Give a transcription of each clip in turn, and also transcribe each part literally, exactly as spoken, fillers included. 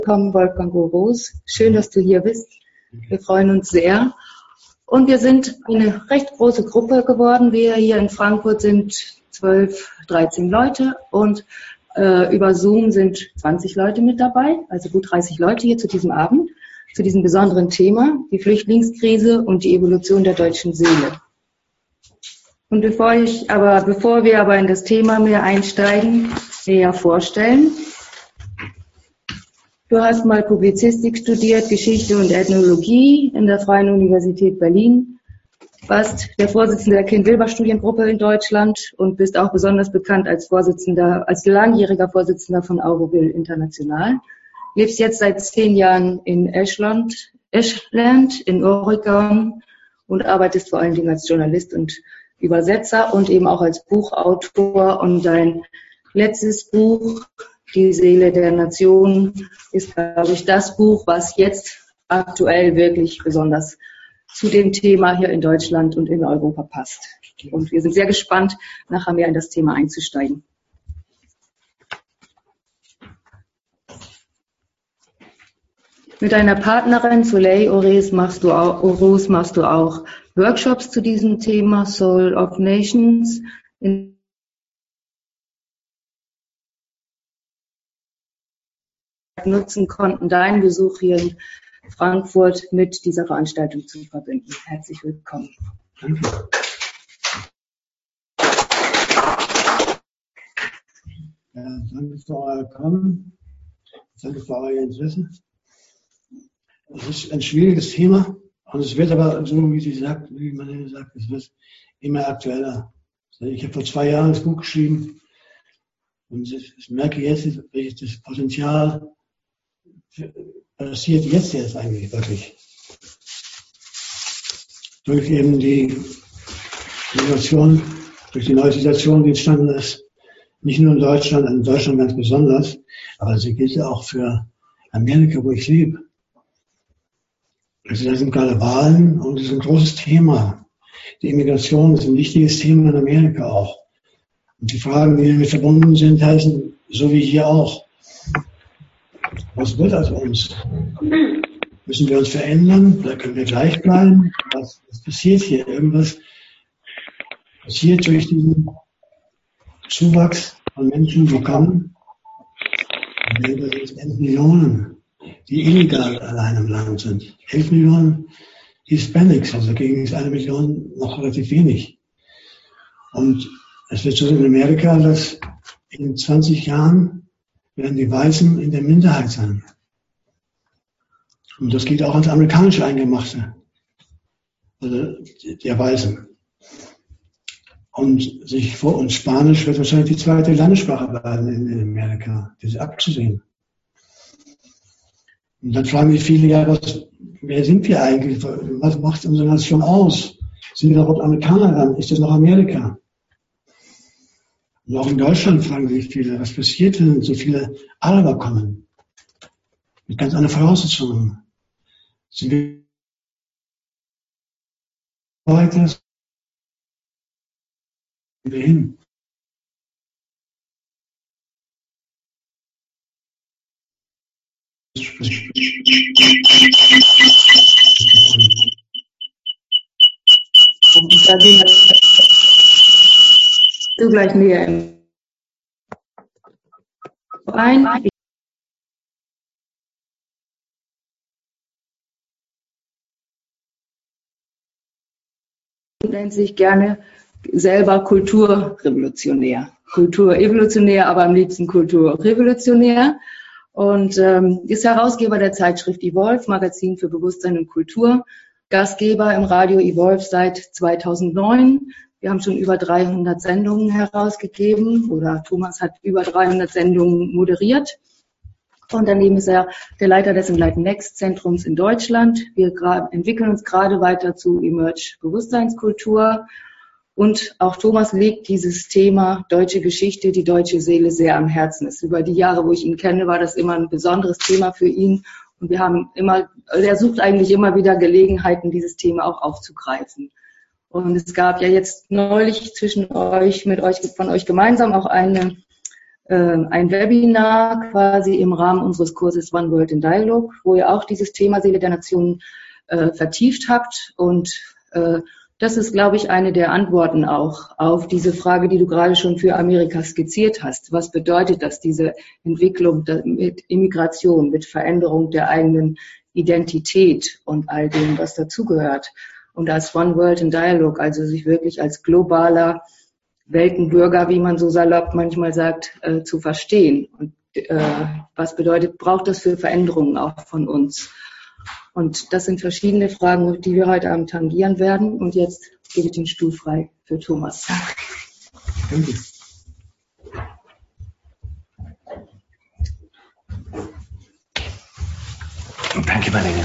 Willkommen, Wolfgang Oroos. Schön, dass du hier bist. Wir freuen uns sehr. Und wir sind eine recht große Gruppe geworden. Wir hier in Frankfurt sind zwölf, dreizehn Leute und äh, über Zoom sind zwanzig Leute mit dabei, also gut dreißig Leute hier zu diesem Abend, zu diesem besonderen Thema, die Flüchtlingskrise und die Evolution der deutschen Seele. Und bevor ich aber, bevor wir aber in das Thema mehr einsteigen, näher vorstellen. Du hast mal Publizistik studiert, Geschichte und Ethnologie in der Freien Universität Berlin, warst der Vorsitzende der Kind-Wilber-Studiengruppe in Deutschland und bist auch besonders bekannt als Vorsitzender, als langjähriger Vorsitzender von Auroville International. Lebst jetzt seit zehn Jahren in Ashland, Ashland in Oregon und arbeitest vor allen Dingen als Journalist und Übersetzer und eben auch als Buchautor. Und dein letztes Buch, Die Seele der Nation, ist, glaube ich, das Buch, was jetzt aktuell wirklich besonders zu dem Thema hier in Deutschland und in Europa passt. Und wir sind sehr gespannt, nachher mehr in das Thema einzusteigen. Mit deiner Partnerin Soleil Oroos machst du auch, Oroos machst du auch Workshops zu diesem Thema Soul of Nations. In nutzen konnten, deinen Besuch hier in Frankfurt mit dieser Veranstaltung zu verbinden. Herzlich willkommen. Danke. Ja, danke für euer Kommen. Danke für euer Interesse. Es ist ein schwieriges Thema und es wird aber, so wie sie sagt, wie man sagt, es wird immer aktueller. Ich habe vor zwei Jahren das Buch geschrieben und ich merke jetzt, welches das Potenzial passiert jetzt jetzt eigentlich wirklich. Durch eben die Situation, durch die neue Situation, die entstanden ist, nicht nur in Deutschland, in Deutschland ganz besonders, aber sie gilt ja auch für Amerika, wo ich lebe. Also da sind gerade Wahlen und das ist ein großes Thema. Die Immigration ist ein wichtiges Thema in Amerika auch. Und die Fragen, die damit verbunden sind, heißen, so wie hier auch, was wird aus uns? Müssen wir uns verändern? Oder können wir gleich bleiben? Was, was passiert hier? Irgendwas passiert durch diesen Zuwachs von Menschen, die kommen. Das sind elf Millionen, die illegal allein im Land sind. elf Millionen Hispanics, also dagegen ist eine Million noch relativ wenig. Und es wird so in Amerika, dass in zwanzig Jahren werden die Weißen in der Minderheit sein. Und das geht auch ans amerikanische Eingemachte, also der Weißen. Und sich vor uns Spanisch wird wahrscheinlich die zweite Landessprache werden in Amerika. Das ist abzusehen. Und dann fragen sich viele, ja, was, wer sind wir eigentlich? Was macht unsere Nation aus? Sind wir überhaupt Amerikaner dann? Ist das noch Amerika? Und auch in Deutschland fragen sich viele, was passiert, wenn so viele Araber kommen? Mit ganz anderen Voraussetzungen. Sind wir weiter? Sind wir hin? Und da gehen du gleich näher ein. Nennt sich gerne selber Kulturrevolutionär. Kulturevolutionär, aber am liebsten Kulturrevolutionär. Und ähm, ist Herausgeber der Zeitschrift Evolve, Magazin für Bewusstsein und Kultur. Gastgeber im Radio Evolve seit zweitausendneun. Wir haben schon über dreihundert Sendungen herausgegeben oder Thomas hat über dreihundert Sendungen moderiert. Und daneben ist er der Leiter des Enlighten Next Zentrums in Deutschland. Wir entwickeln uns gerade weiter zu Emerge Bewusstseinskultur. Und auch Thomas legt dieses Thema deutsche Geschichte, die deutsche Seele sehr am Herzen. Es ist über die Jahre, wo ich ihn kenne, war das immer ein besonderes Thema für ihn. Und wir haben immer, er sucht eigentlich immer wieder Gelegenheiten, dieses Thema auch aufzugreifen. Und es gab ja jetzt neulich zwischen euch, mit euch, von euch gemeinsam auch eine äh, ein Webinar quasi im Rahmen unseres Kurses One World in Dialogue, wo ihr auch dieses Thema Seele der Nation äh, vertieft habt. Und äh, das ist, glaube ich, eine der Antworten auch auf diese Frage, die du gerade schon für Amerika skizziert hast. Was bedeutet das, diese Entwicklung mit Immigration, mit Veränderung der eigenen Identität und all dem, was dazugehört? Und als One World in Dialogue, also sich wirklich als globaler Weltenbürger, wie man so salopp manchmal sagt, äh, zu verstehen. Und äh, was bedeutet, braucht das für Veränderungen auch von uns? Und das sind verschiedene Fragen, die wir heute Abend tangieren werden. Und jetzt gebe ich den Stuhl frei für Thomas. Danke. Danke, Marlene.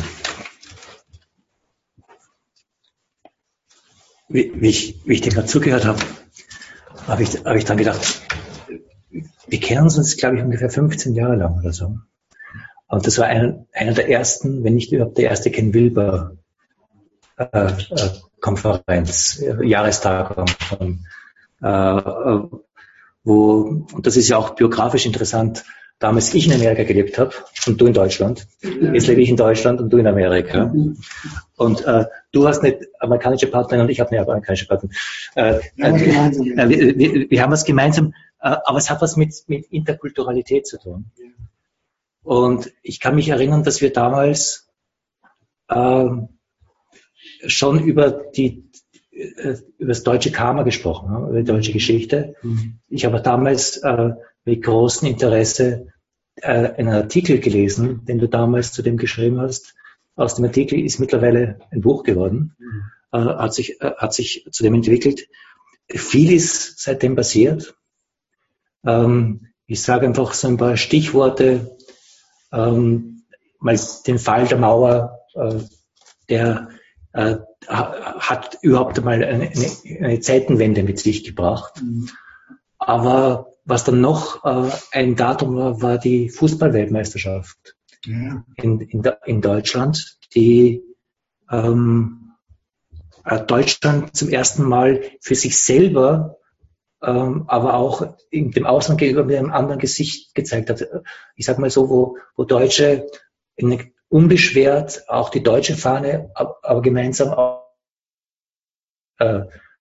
Wie, wie, ich, wie ich dir gerade zugehört habe, habe ich, hab ich dann gedacht, wir kennen uns jetzt, glaube ich, ungefähr fünfzehn Jahre lang oder so. Und das war ein, einer der ersten, wenn nicht überhaupt der erste Ken Wilber äh, äh, Konferenz, äh, Jahrestagung von, äh, äh, wo, und das ist ja auch biografisch interessant, damals ich in Amerika gelebt habe und du in Deutschland. Jetzt lebe ich in Deutschland und du in Amerika. Und äh, du hast eine amerikanische Partnerin und ich habe eine amerikanische Partnerin. Äh, äh, wir, wir, wir haben was gemeinsam, äh, aber es hat was mit, mit Interkulturalität zu tun. Und ich kann mich erinnern, dass wir damals äh, schon über die äh, über das deutsche Karma gesprochen haben, über die deutsche Geschichte. Mhm. Ich habe damals äh, mit großem Interesse äh, einen Artikel gelesen, den du damals zu dem geschrieben hast. Aus dem Artikel ist mittlerweile ein Buch geworden, mhm. äh, hat sich äh, hat sich zu dem entwickelt. Viel ist seitdem passiert. Ähm, ich sage einfach so ein paar Stichworte. Ähm, mal den Fall der Mauer, äh, der äh, hat überhaupt einmal eine, eine, eine Zeitenwende mit sich gebracht. Mhm. Aber was dann noch äh, ein Datum war, war die Fußball-Weltmeisterschaft ja. in, in, in Deutschland, die ähm, Deutschland zum ersten Mal für sich selber Ähm, aber auch in dem Ausland gegenüber mit einem anderen Gesicht gezeigt hat. Ich sag mal so, wo, wo Deutsche in, unbeschwert auch die deutsche Fahne, aber, aber gemeinsam auch äh,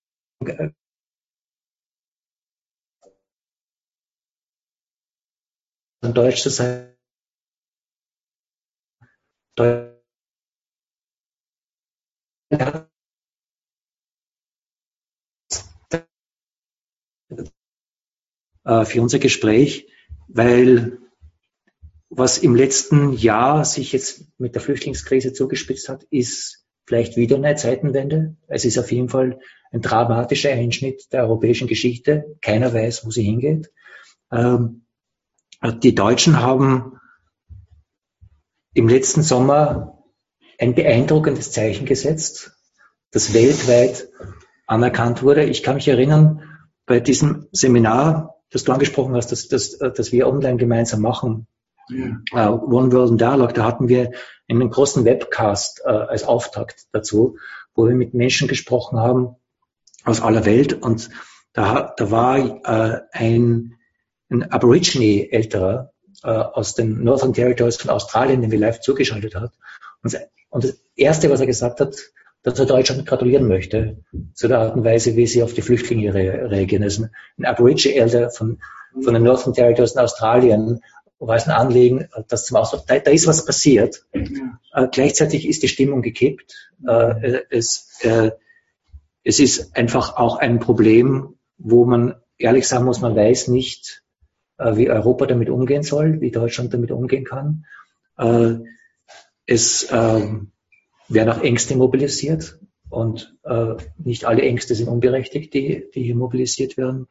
Deutsch zu sein. Deutsch, für unser Gespräch, weil was im letzten Jahr sich jetzt mit der Flüchtlingskrise zugespitzt hat, ist vielleicht wieder eine Zeitenwende. Es ist auf jeden Fall ein dramatischer Einschnitt der europäischen Geschichte. Keiner weiß, wo sie hingeht. Ähm, die Deutschen haben im letzten Sommer ein beeindruckendes Zeichen gesetzt, das weltweit anerkannt wurde. Ich kann mich erinnern, bei diesem Seminar, das du angesprochen hast, dass, dass, dass wir online gemeinsam machen, ja. uh, One World in Dialogue, da hatten wir einen großen Webcast uh, als Auftakt dazu, wo wir mit Menschen gesprochen haben aus aller Welt. Und da, da war uh, ein, ein Aborigine älterer uh, aus den Northern Territories von Australien, den wir live zugeschaltet hat. Und, und das Erste, was er gesagt hat, dass er Deutschland gratulieren möchte zu der Art und Weise, wie sie auf die Flüchtlinge re- reagieren. Also ein Aborigine Elder von, von den Northern Territories in Australien war es ein Anliegen, das zum Ausdruck, da, da ist was passiert. Ja. Äh, gleichzeitig ist die Stimmung gekippt. Äh, es, äh, es ist einfach auch ein Problem, wo man ehrlich sagen muss, man weiß nicht, äh, wie Europa damit umgehen soll, wie Deutschland damit umgehen kann. Äh, es äh, werden auch Ängste mobilisiert und äh, nicht alle Ängste sind unberechtigt, die, die hier mobilisiert werden.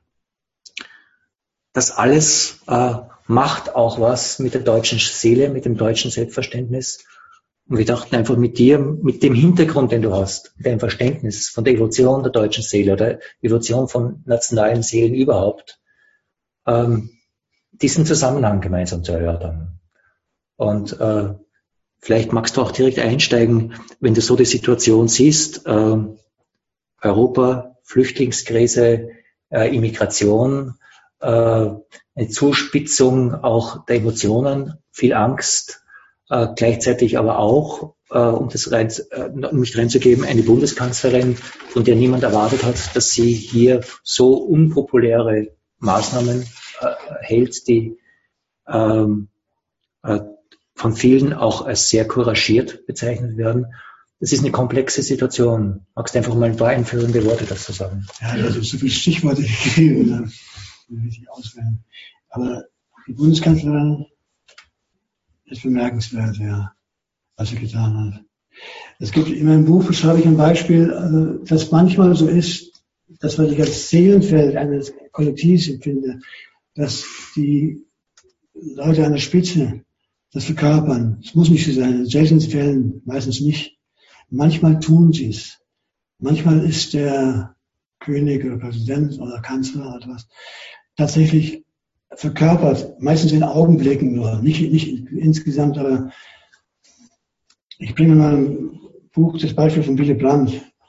Das alles äh, macht auch was mit der deutschen Seele, mit dem deutschen Selbstverständnis. Und wir dachten einfach mit dir, mit dem Hintergrund, den du hast, mit deinem Verständnis von der Evolution der deutschen Seele oder Evolution von nationalen Seelen überhaupt, ähm, diesen Zusammenhang gemeinsam zu erörtern. Und äh, vielleicht magst du auch direkt einsteigen, wenn du so die Situation siehst, äh, Europa, Flüchtlingskrise, äh, Immigration, äh, eine Zuspitzung auch der Emotionen, viel Angst, äh, gleichzeitig aber auch, äh, um das rein, äh, um mich reinzugeben, eine Bundeskanzlerin, von der niemand erwartet hat, dass sie hier so unpopuläre Maßnahmen äh, hält, die ähm, äh, von vielen auch als sehr couragiert bezeichnet werden. Das ist eine komplexe Situation. Magst du einfach mal ein paar einführende Worte dazu sagen? Ja, das ist so viele Stichworte gegeben, da will ich nicht auswählen. Aber die Bundeskanzlerin ist bemerkenswert, ja, was sie getan hat. Es gibt in meinem Buch, beschreibe ich ein Beispiel, also, dass manchmal so ist, dass man sich als Seelenfeld eines Kollektivs empfindet, dass die Leute an der Spitze das verkörpern. Es muss nicht so sein, in seltenen Fällen meistens nicht. Manchmal tun sie es. Manchmal ist der König oder Präsident oder Kanzler oder was tatsächlich verkörpert, meistens in Augenblicken nur, nicht, nicht insgesamt, aber ich bringe mal ein Buch, das Beispiel von Willy Brandt.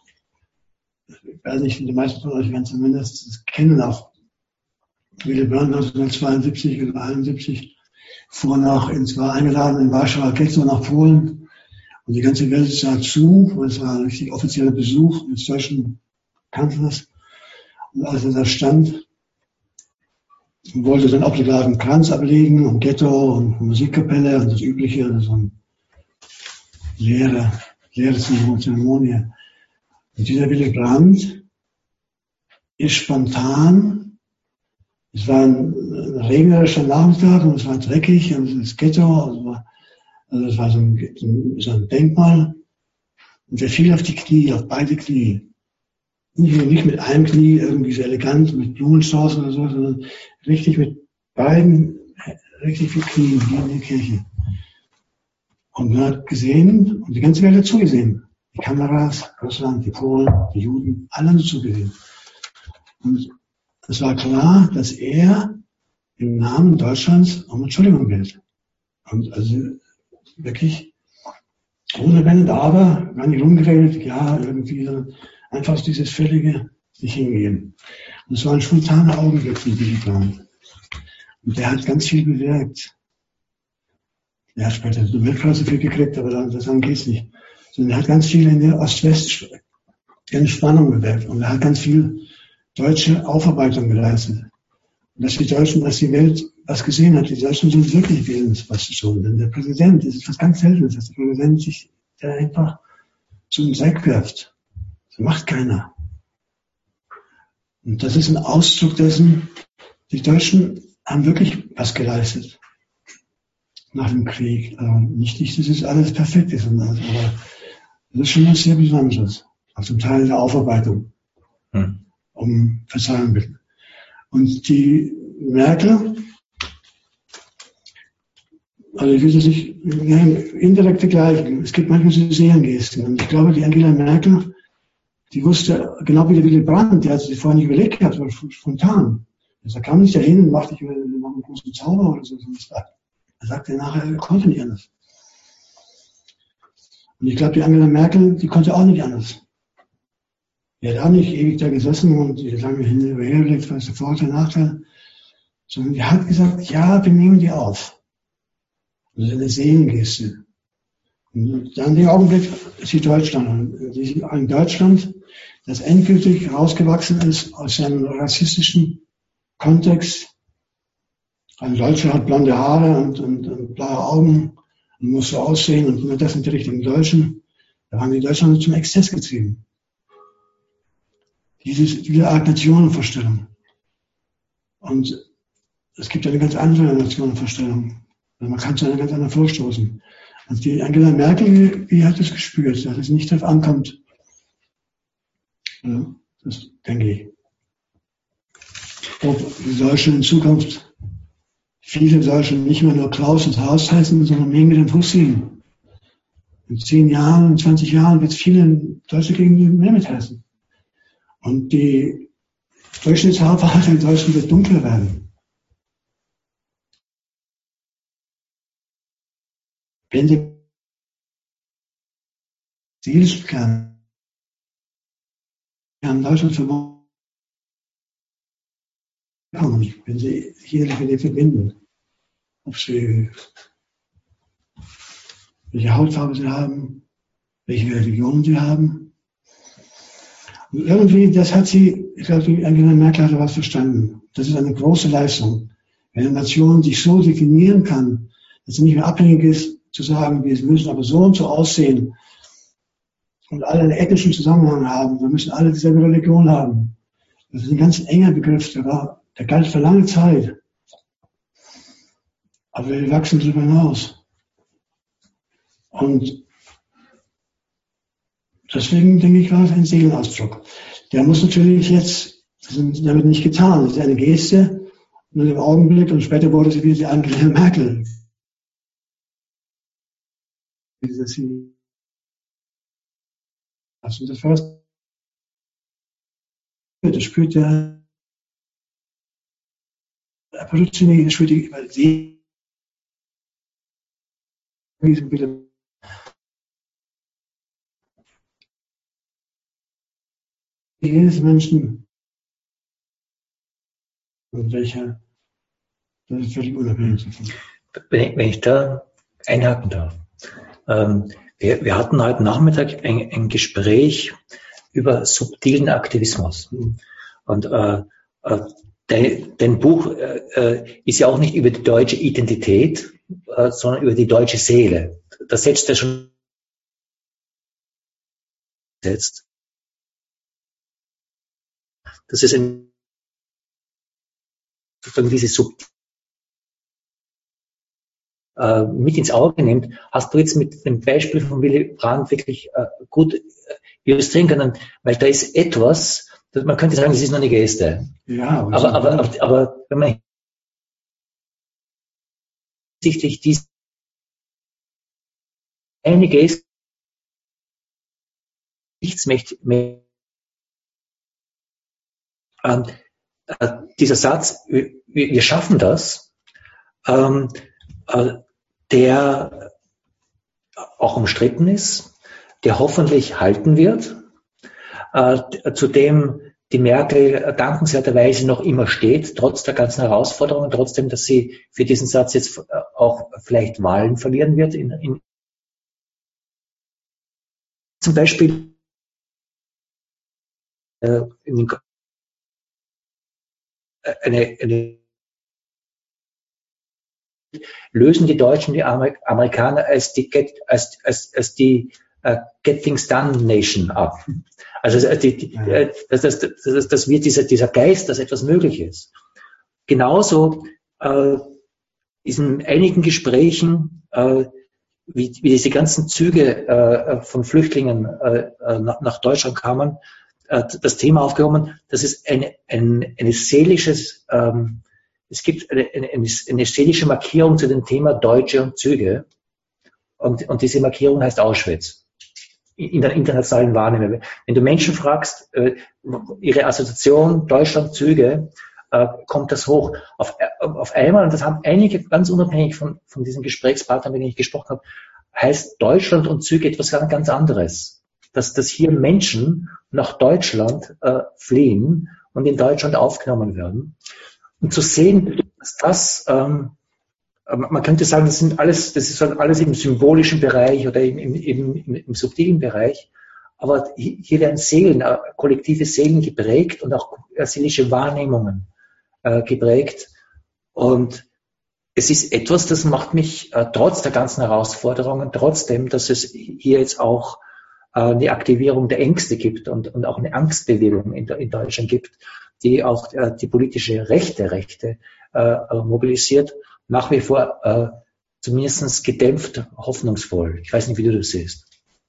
Ich weiß nicht, die meisten von euch werden zumindest kennen auch. Willy Brandt neunzehnhundertzweiundsiebzig oder einundsiebzig fuhr nach, ins war eingeladen in Warschauer Ghetto nach Polen und die ganze Welt sah zu, und es war ein richtig offizieller Besuch des deutschen Kanzlers. Und als er da stand und wollte den obligaten Kranz ablegen und Ghetto und Musikkapelle und das Übliche, also so ein leere, leere Zeremonie. Und dieser Willy Brandt ist spontan, es war ein, ein regnerischer Nachmittag und es war dreckig und das Ghetto, also, war, also es war so ein, so ein Denkmal und er fiel auf die Knie, auf beide Knie. Nicht, nicht mit einem Knie irgendwie so elegant mit Blumenstrauß oder so, sondern richtig mit beiden, richtig viel Knien wie in der Kirche. Und man hat gesehen, und die ganze Welt hat zugesehen. Die Kameras, Russland, die Polen, die Juden, alle haben zugesehen. Und es war klar, dass er im Namen Deutschlands um Entschuldigung bittet. Und also wirklich ohne Wenn und Aber, gar nicht rumgeredet, ja, irgendwie so, einfach dieses völlige sich hingehen. Und es war ein spontaner Augenblick für Willy Brandt. Und der hat ganz viel bewirkt. Er hat später den Nobelpreis dafür gekriegt, aber daran geht's nicht. Sondern er hat ganz viel in der Ost-West-Entspannung bewirkt. Und er hat ganz viel deutsche Aufarbeitung geleistet. Und dass die Deutschen, dass die Welt was gesehen hat, die Deutschen sind wirklich willens, was zu tun. Denn der Präsident, das ist was ganz Seltenes, dass der Präsident sich da einfach zum Dreck wirft. Das macht keiner. Und das ist ein Ausdruck dessen, die Deutschen haben wirklich was geleistet. Nach dem Krieg. Also nicht, nicht, dass es alles perfekt ist, aber das ist schon was sehr Besonderes. Auf dem Teil der Aufarbeitung. Hm. Um Verzeihung bitten. Und die Merkel, also ich will das nicht, wir haben indirekte Gleichen. Es gibt manchmal so Seelengesten. Und ich glaube, die Angela Merkel, die wusste, genau wie der Willy Brandt, der hat sich vorher nicht überlegt gehabt, war spontan. Also kam nicht dahin und machte, ich will einen großen Zauber oder so. Er sagte nachher, er konnte nicht anders. Und ich glaube, die Angela Merkel, die konnte auch nicht anders. Die hat auch nicht ewig da gesessen und die lange hin und her überlegt, was ist der Vorteil, Nachteil. Sondern die hat gesagt, ja, wir nehmen die auf. Und das ist eine Seelengeste. Und dann im Augenblick ist sie Deutschland. Und ein Deutschland, das endgültig rausgewachsen ist aus seinem rassistischen Kontext. Ein Deutscher hat blonde Haare und, und, und blaue Augen und muss so aussehen und nur das sind die richtigen Deutschen. Da haben die Deutschen zum Exzess getrieben. Diese, diese Art Nationenvorstellung. Und es gibt eine ganz andere Nationenvorstellung. Man kann zu einer ganz anderen vorstoßen. Und die Angela Merkel, die hat es gespürt, dass es nicht darauf ankommt. Ja, das denke ich. Ob die Deutschen in Zukunft viele Deutschen nicht mehr nur Klaus und Haus heißen, sondern Mengele und Hussein. In zehn Jahren, in zwanzig Jahren wird es viele Deutsche gegen die Mehmet heißen. Und die Durchschnittshaarfarbe in Deutschland wird dunkler werden. Wenn die Seelskern in Deutschland verbunden kommen, wenn sie sich innerlich mit dem verbinden. Ob sie, welche Hautfarbe sie haben, welche Religion sie haben. Und irgendwie, das hat sie, ich glaube, Angela Merkel hat was verstanden. Das ist eine große Leistung. Wenn eine Nation sich so definieren kann, dass sie nicht mehr abhängig ist, zu sagen, wir müssen aber so und so aussehen und alle einen ethnischen Zusammenhang haben, wir müssen alle dieselbe Religion haben. Das ist ein ganz enger Begriff, der, war, der galt für lange Zeit. Aber wir wachsen darüber hinaus. Und deswegen denke ich, war es ein Seelenausdruck. Der muss natürlich jetzt, das ist damit nicht getan, das ist eine Geste, nur im Augenblick, und später wurde sie wieder die Angela Merkel. Also das war das spürt der Apparizioni, das spürt die See, jedes Menschen, und welcher, das ist völlig unabhängig davon. Wenn, wenn ich da einhaken darf. Ähm, wir, wir hatten heute Nachmittag ein, ein Gespräch über subtilen Aktivismus. Und äh, äh, dein, dein Buch äh, ist ja auch nicht über die deutsche Identität, äh, sondern über die deutsche Seele. Das setzt ja schon setzt. Das ist ein, diese Subtil äh, mit ins Auge nimmt, hast du jetzt mit dem Beispiel von Willy Brandt wirklich äh, gut äh, illustrieren können, weil da ist etwas, das, man könnte sagen, das ist nur eine Geste. Ja, aber, aber, aber, aber wenn man sichtlich diese eine Geste nichts mehr, ähm, äh, dieser Satz, wir, wir schaffen das, ähm, äh, der auch umstritten ist, der hoffentlich halten wird, äh, zu dem die Merkel dankenswerterweise noch immer steht, trotz der ganzen Herausforderungen, trotzdem, dass sie für diesen Satz jetzt auch vielleicht Wahlen verlieren wird. In, in zum Beispiel äh, in den, eine, eine lösen die Deutschen die Amerikaner als die Get, als, als, als die uh, Get Things Done Nation ab. Also die, die, ja. das, das, das, das wird dieser, dieser Geist, dass etwas möglich ist. Genauso äh, ist in einigen Gesprächen, äh, wie, wie diese ganzen Züge äh, von Flüchtlingen äh, nach, nach Deutschland kamen, äh, das Thema aufgehoben, dass es eine, ein, eine seelisches ähm, Es gibt eine, eine, eine seelische Markierung zu dem Thema Deutsche und Züge. Und, und diese Markierung heißt Auschwitz. In der internationalen Wahrnehmung. Wenn du Menschen fragst, äh, ihre Assoziation Deutschland, Züge, äh, kommt das hoch. Auf, auf einmal, und das haben einige ganz unabhängig von, von diesen Gesprächspartnern, mit denen ich gesprochen habe, heißt Deutschland und Züge etwas ganz, ganz anderes. Dass, dass hier Menschen nach Deutschland äh, fliehen und in Deutschland aufgenommen werden. Und zu sehen, dass das, ähm, man könnte sagen, das sind alles, das ist alles im symbolischen Bereich oder im, im, im, im subtilen Bereich, aber hier werden Seelen, kollektive Seelen geprägt und auch seelische Wahrnehmungen äh, geprägt. Und es ist etwas, das macht mich äh, trotz der ganzen Herausforderungen, trotzdem, dass es hier jetzt auch äh, eine Aktivierung der Ängste gibt und, und auch eine Angstbewegung in, in Deutschland gibt, die auch äh, die politische rechte Rechte äh, mobilisiert, nach wie vor äh, zumindest gedämpft, hoffnungsvoll. Ich weiß nicht, wie du das siehst.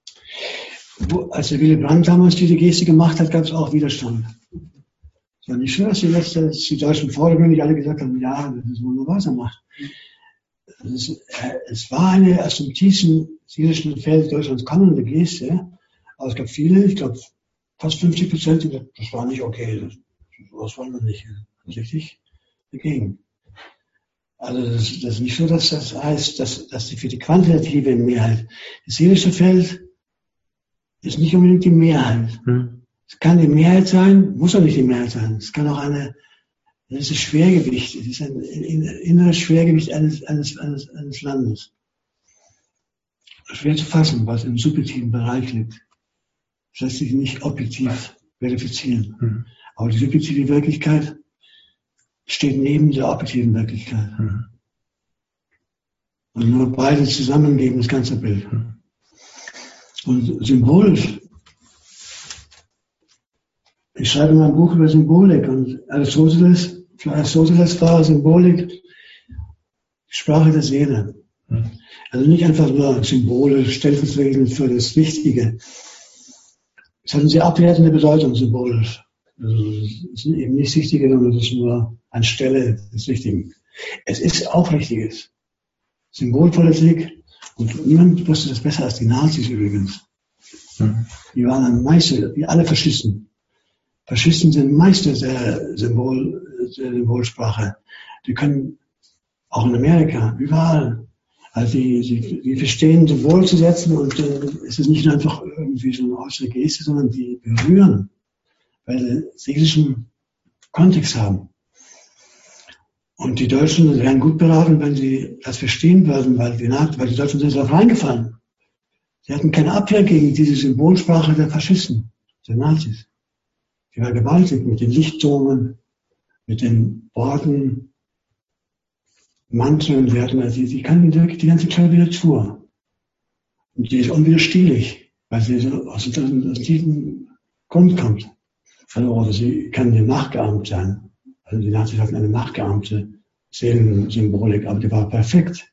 Wo, als der Willy Brandt damals diese Geste gemacht hat, gab es auch Widerstand. Es war nicht schön, dass die, letzte, dass die deutschen Vordergründe alle gesagt haben, ja, das ist wunderbar, was er macht. Es, äh, es war eine aus dem tiefsten seelischen Feld Deutschlands kommende Geste, aber es gab viele, ich glaube fast fünfzig Prozent, die gesagt, das war nicht okay, das, das wollen wir nicht. Das ist richtig dagegen. Also das, das ist nicht so, dass das heißt, dass, dass die für die quantitative Mehrheit, das seelische Feld ist nicht unbedingt die Mehrheit. Hm. Es kann die Mehrheit sein, muss auch nicht die Mehrheit sein. Es kann auch eine, Das ist das Schwergewicht, es ist ein inneres Schwergewicht eines, eines, eines, eines Landes. Schwer zu fassen, was im subjektiven Bereich liegt. Das lässt sich nicht objektiv verifizieren. Mhm. Aber die subjektive Wirklichkeit steht neben der objektiven Wirklichkeit. Mhm. Und nur beide zusammen geben das ganze Bild. Mhm. Und symbolisch. Ich schreibe mein Buch über Symbolik und Aristoteles, für Aristoteles war Symbolik Sprache der Seele. Mhm. Also nicht einfach nur Symbole stellvertretend für das Wichtige. Es hat eine sehr abwertende Bedeutung, symbolisch. Also es ist eben nicht das Wichtige, sondern es ist nur anstelle des Wichtigen. Es ist auch Richtiges. Symbolpolitik, und niemand wusste das besser als die Nazis übrigens. Mhm. Die waren ein Meister, wie alle Faschisten. Faschisten sind Meister der, Symbol, der Symbolsprache. Die können auch in Amerika, überall. Also die, die, die verstehen, Symbol zu setzen, und äh, es ist nicht einfach irgendwie so eine äußere Geste, sondern die berühren, weil sie seelischen Kontext haben. Und die Deutschen wären gut beraten, wenn sie das verstehen würden, weil die, weil die Deutschen sind darauf reingefallen. Sie hatten keine Abwehr gegen diese Symbolsprache der Faschisten, der Nazis. Die war gewaltig mit den Lichtdomen, mit den Worten, Manteln, die hatten, also die, die kannten wirklich die ganze Klaviatur. Und die ist unwiderstehlich, weil sie so aus einem tiefen Grund kommt. Also, oder sie kann dir nachgeahmt sein. Also die Nazis hatten eine nachgeahmte Seelensymbolik, aber die war perfekt.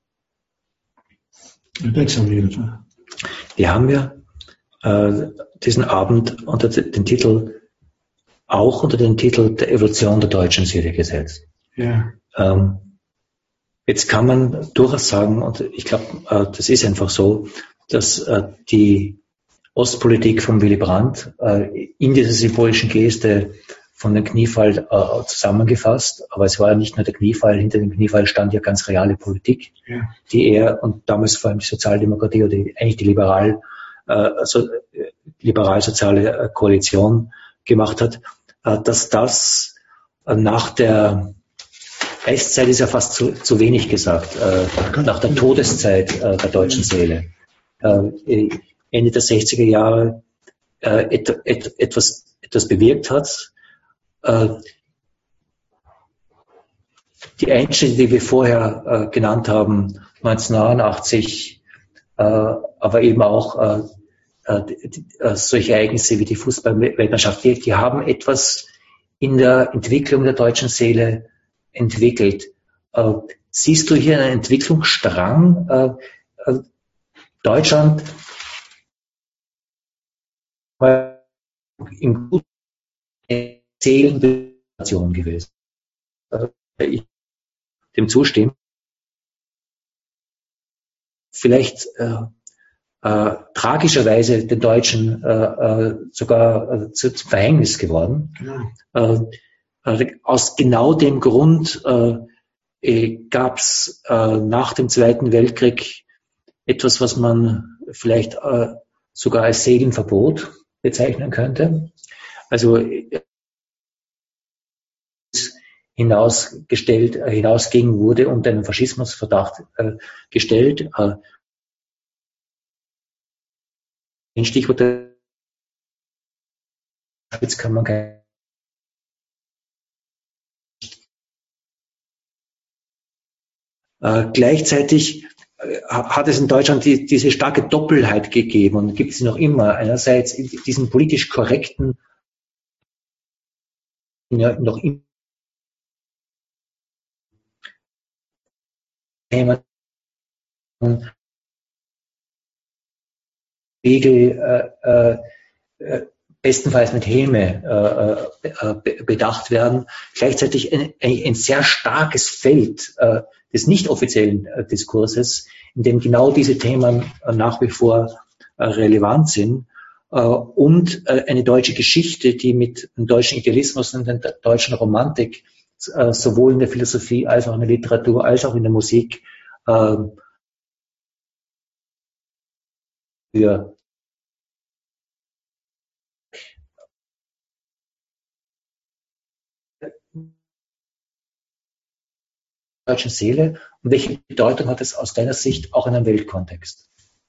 Wirksam auf jeden Fall. Wir haben ja äh, diesen Abend unter den Titel, auch unter den Titel der Evolution der deutschen Seele gesetzt. Ja. Ähm, jetzt kann man durchaus sagen, und ich glaube, äh, das ist einfach so, dass äh, die Ostpolitik von Willy Brandt äh, in dieser symbolischen Geste von dem Kniefall äh, zusammengefasst, aber es war ja nicht nur der Kniefall, hinter dem Kniefall stand ja ganz reale Politik, ja, die er, und damals vor allem die Sozialdemokratie oder die, eigentlich die liberal, äh, so, liberal-soziale äh, Koalition gemacht hat, äh, dass das äh, nach der Eiszeit ist ja fast zu, zu wenig gesagt, äh, nach der Todeszeit äh, der deutschen Seele, äh, Ende der sechziger Jahre äh, et, et, etwas, etwas bewirkt hat. Äh, die Einschnitte, die wir vorher äh, genannt haben, neunzehnhundertneunundachtzig, äh, aber eben auch äh, äh, die, äh, solche Ereignisse wie die Fußball-Weltmeisterschaft, die, die haben etwas in der Entwicklung der deutschen Seele entwickelt. Äh, siehst du hier einen Entwicklungsstrang? Äh, äh, Deutschland war in guten Seelenbeziehung gewesen. Äh, ich dem zustimmen. Vielleicht äh, äh, tragischerweise den Deutschen äh, äh, sogar äh, zu, zum Verhängnis geworden. Genau. Äh, äh, aus genau dem Grund äh, äh, gab es äh, nach dem Zweiten Weltkrieg etwas, was man vielleicht äh, sogar als Seelenverbot bezeichnen könnte. Also äh, hinausgestellt, äh, hinausging, wurde unter einen Faschismusverdacht äh, gestellt. Äh, ein Stichwort, jetzt kann man kein äh, gleichzeitig äh, hat es in Deutschland die, diese starke Doppelheit gegeben und gibt es noch immer. Einerseits diesen politisch korrekten, ja, noch immer Regel äh, äh, bestenfalls mit Häme äh, äh, bedacht werden. Gleichzeitig ein, ein sehr starkes Feld äh, des nicht offiziellen äh, Diskurses, in dem genau diese Themen äh, nach wie vor äh, relevant sind. Äh, und äh, eine deutsche Geschichte, die mit dem deutschen Idealismus und der deutschen Romantik äh, sowohl in der Philosophie als auch in der Literatur als auch in der Musik äh, für deutschen Seele und welche Bedeutung hat es aus deiner Sicht auch in einem Weltkontext?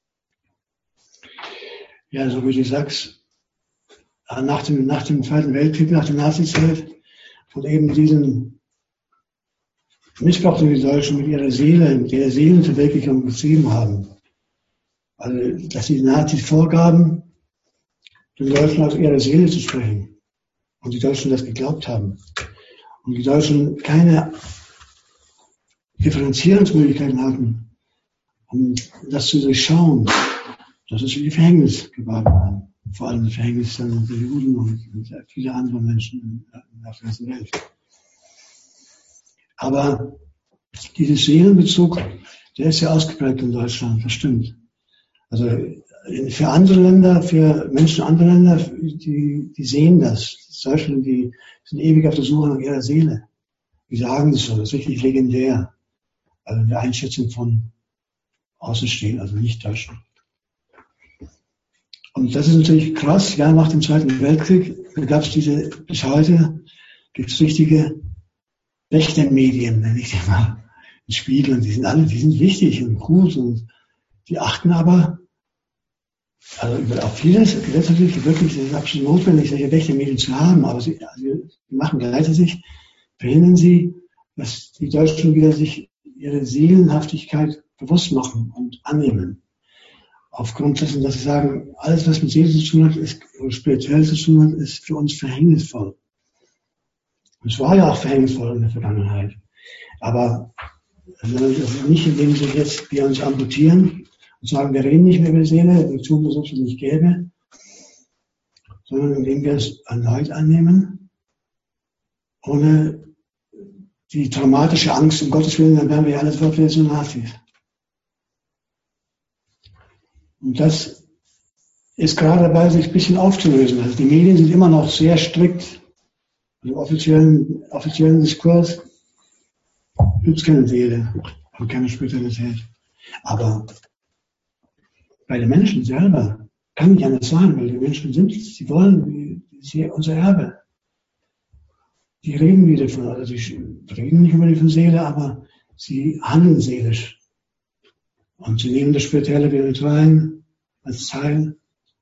Ja, so wie du sagst, nach dem, nach dem Zweiten Weltkrieg, nach der Nazizeit, von eben diesen Missbrauch, den die Deutschen mit ihrer Seele, mit ihrer Seelenverwirklichung betrieben haben. Also, dass die Nazis vorgaben, den Deutschen aus ihrer Seele zu sprechen. Und die Deutschen das geglaubt haben. Und die Deutschen keine Differenzierungsmöglichkeiten hatten, um das zu durchschauen. Das ist wie Verhängnis geworden worden. Vor allem das Verhängnis dann der Juden und viele andere Menschen auf der ganzen Welt. Aber dieser Seelenbezug, der ist ja ausgeprägt in Deutschland, das stimmt. Also für andere Länder, für Menschen anderer Länder, die, die sehen das. Die Deutschen, die sind ewig auf der Suche nach ihrer Seele. Die sagen das so, das ist wirklich legendär. Also in der Einschätzung von Außenstehenden, also nicht Deutschen. Und das ist natürlich krass, ja, nach dem Zweiten Weltkrieg gab es diese, bis heute gibt es richtige Wächtermedien, nenne ich die mal, in Spiegel, und die sind alle, die sind wichtig und gut und die achten aber, also auf vieles, letztendlich wirklich, es ist absolut notwendig, solche Wächtermedien zu haben, aber sie, also sie machen gleichzeitig, verhindern sie, dass die Deutschen wieder sich ihre Seelenhaftigkeit bewusst machen und annehmen. Aufgrund dessen, dass sie sagen, alles, was mit Seele zu tun hat, ist, oder spirituell zu tun hat, ist für uns verhängnisvoll. Und es war ja auch verhängnisvoll in der Vergangenheit. Aber also nicht, indem sie jetzt wir uns amputieren und sagen, wir reden nicht mehr über die Seele, wir tun das, ob es nicht gäbe, sondern indem wir es erneut annehmen, ohne die traumatische Angst, um Gottes Willen, dann werden wir alle sofort wieder so Nazis. Und das ist gerade dabei, sich ein bisschen aufzulösen. Also die Medien sind immer noch sehr strikt. Im offiziellen, offiziellen Diskurs gibt es keine Seele und keine Spiritualität. Aber bei den Menschen selber kann ich anders sagen, weil die Menschen sind, sie wollen, sie, unser Erbe. Die reden wieder von, also sie reden nicht über die von Seele, aber sie handeln seelisch. Und sie nehmen das Spirituelle wieder mit rein, als Teil.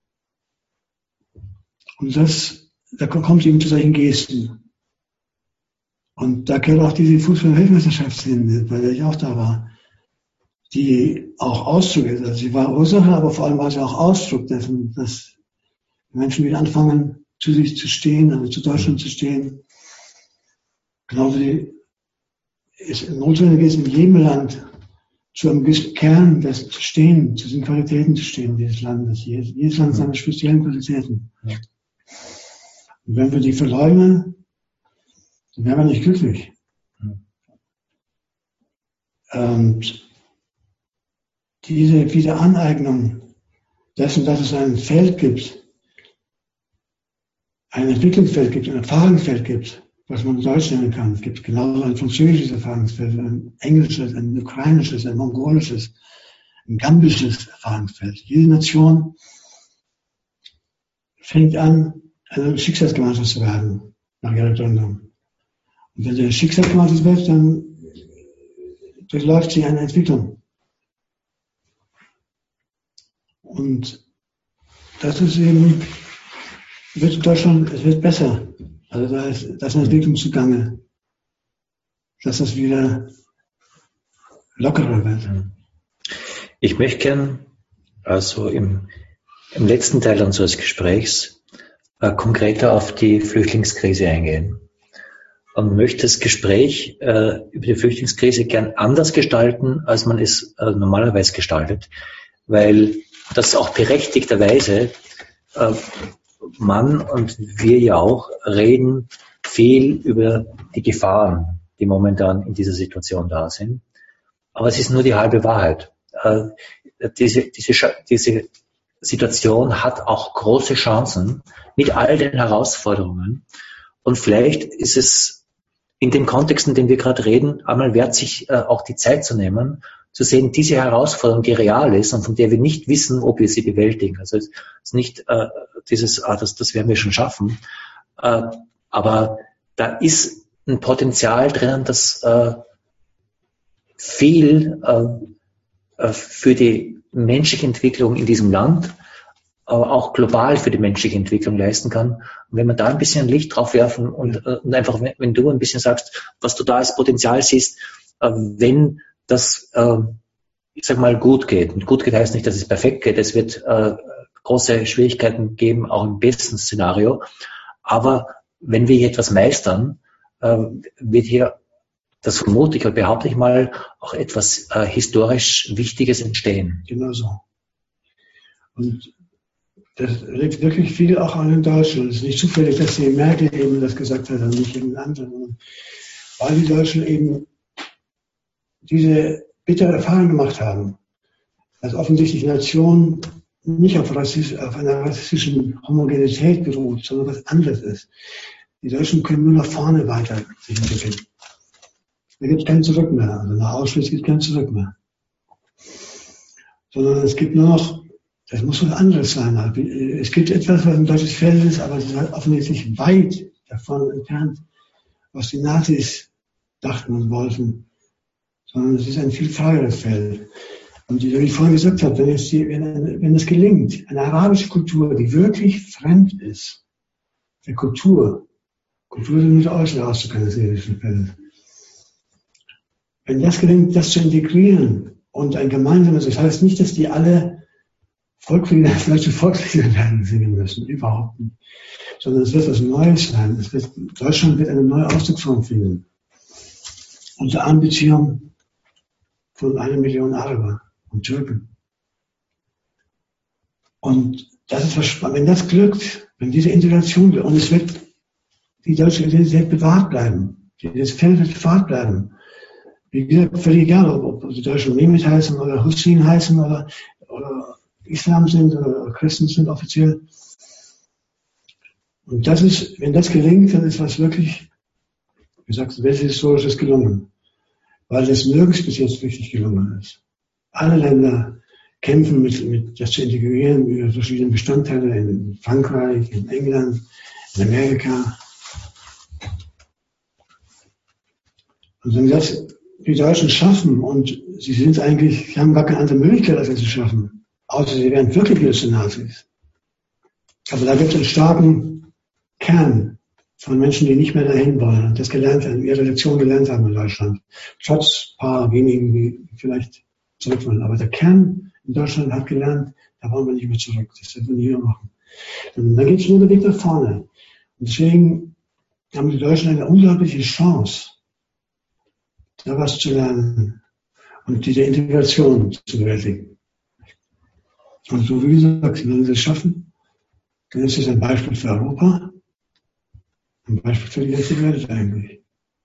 Und das, da kommt eben zu solchen Gesten. Und da gehört auch diese Fußball-Weltmeisterschaft hin, bei der ich auch da war, die auch Ausdruck ist. Also sie war Ursache, aber vor allem war sie auch Ausdruck dessen, dass Menschen wieder anfangen, zu sich zu stehen, also zu Deutschland zu stehen. Genauso wie es notwendig ist, in jedem Land zu einem Kern des zu stehen, zu den Qualitäten zu stehen dieses Landes. Jedes, jedes Land seine speziellen Qualitäten. Ja. Und wenn wir die verleugnen, dann wären wir nicht glücklich. Ja. Und diese Wiederaneignung dessen, dass es ein Feld gibt, ein Entwicklungsfeld gibt, ein Erfahrungsfeld gibt, was man Deutsch nennen kann. Es gibt genauso ein französisches Erfahrungsfeld, ein englisches, ein ukrainisches, ein mongolisches, ein gambisches Erfahrungsfeld. Jede Nation fängt an, eine Schicksalsgemeinschaft zu werden, nach ihrer Gründung. Und wenn sie eine Schicksalsgemeinschaft wird, dann durchläuft sie eine Entwicklung. Und das ist eben, wird in Deutschland, es wird besser. Also da ist, da ist eine Entwicklung zugange, dass das wieder lockerer wird. Ich möchte gern also im, im letzten Teil unseres Gesprächs äh, konkreter auf die Flüchtlingskrise eingehen und möchte das Gespräch äh, über die Flüchtlingskrise gern anders gestalten, als man es äh, normalerweise gestaltet, weil das auch berechtigterweise äh, man und wir ja auch reden viel über die Gefahren, die momentan in dieser Situation da sind. Aber es ist nur die halbe Wahrheit. Äh, diese, diese, diese Situation hat auch große Chancen mit all den Herausforderungen. Und vielleicht ist es in dem Kontext, in dem wir gerade reden, einmal wert, sich äh, auch die Zeit zu nehmen, zu sehen, diese Herausforderung, die real ist und von der wir nicht wissen, ob wir sie bewältigen. Also es ist nicht äh, dieses, ah, das, das werden wir schon schaffen, äh, aber da ist ein Potenzial drin, das, äh, viel äh, für die menschliche Entwicklung in diesem Land, aber auch global für die menschliche Entwicklung leisten kann. Und wenn wir da ein bisschen Licht drauf werfen und, äh, und einfach, wenn, wenn du ein bisschen sagst, was du da als Potenzial siehst, äh, wenn das, äh, ich sag mal, gut geht. Und gut geht heißt nicht, dass es perfekt geht. Es wird äh, große Schwierigkeiten geben, auch im besten Szenario. Aber wenn wir hier etwas meistern, äh, wird hier, das vermute ich oder behaupte ich mal, auch etwas äh, historisch Wichtiges entstehen. Genau so. Und das liegt wirklich viel auch an den Deutschen. Es ist nicht zufällig, dass die Merkel eben das gesagt hat und nicht irgendein anderer. Weil die Deutschen eben diese bittere Erfahrung gemacht haben, dass offensichtlich Nation nicht auf, Rassist, auf einer rassistischen Homogenität beruht, sondern was anderes ist. Die Deutschen können nur nach vorne weiter sich entwickeln. Da gibt es kein Zurück mehr. Also nach Auschwitz gibt es kein Zurück mehr. Sondern es gibt nur noch, das muss was anderes sein. Es gibt etwas, was ein deutsches Feld ist, aber es ist halt offensichtlich weit davon entfernt, was die Nazis dachten und wollten. Sondern es ist ein viel freieres Feld. Und wie ich vorhin gesagt habe, wenn es, die, wenn, wenn es gelingt, eine arabische Kultur, die wirklich fremd ist, der Kultur, Kultur ist nicht äußere Ausdruck eines irdischen Feldes. Wenn das gelingt, das zu integrieren und ein gemeinsames, das heißt nicht, dass die alle Volkslieder, deutsche Volkslieder werden singen müssen, überhaupt nicht. Sondern es wird was Neues sein. Es wird, Deutschland wird eine neue Ausdrucksform finden. Unter Anbeziehung von einer Million Araber und Türken. Und das ist was, wenn das glückt, wenn diese Integration wird, und es wird die deutsche Identität bewahrt bleiben, das Feld wird bewahrt bleiben. Wie gesagt, völlig egal, ob, ob die Deutschen Mehmet heißen oder Hussein heißen oder, oder Islam sind oder Christen sind offiziell. Und das ist, wenn das gelingt, dann ist was wirklich, wie gesagt, welthistorisches gelungen. Weil das nirgends bis jetzt richtig gelungen ist. Alle Länder kämpfen mit, mit das zu integrieren über verschiedene Bestandteile in Frankreich, in England, in Amerika. Und wenn das die Deutschen schaffen, und sie sind eigentlich, sie haben gar keine andere Möglichkeit, als das zu schaffen, außer sie werden wirklich wieder zu Nazis. Aber da gibt es einen starken Kern von Menschen, die nicht mehr dahin wollen und das gelernt haben, ihre Lektion gelernt haben in Deutschland. Trotz ein paar wenigen, die vielleicht zurück wollen. Aber der Kern in Deutschland hat gelernt, da wollen wir nicht mehr zurück. Das werden wir nie mehr machen. Und dann geht es nur den Weg nach vorne. Und deswegen haben die Deutschen eine unglaubliche Chance, da was zu lernen und diese Integration zu bewältigen. Und so wie gesagt, wenn sie es schaffen, dann ist es ein Beispiel für Europa, ein Beispiel für die ganze Welt eigentlich.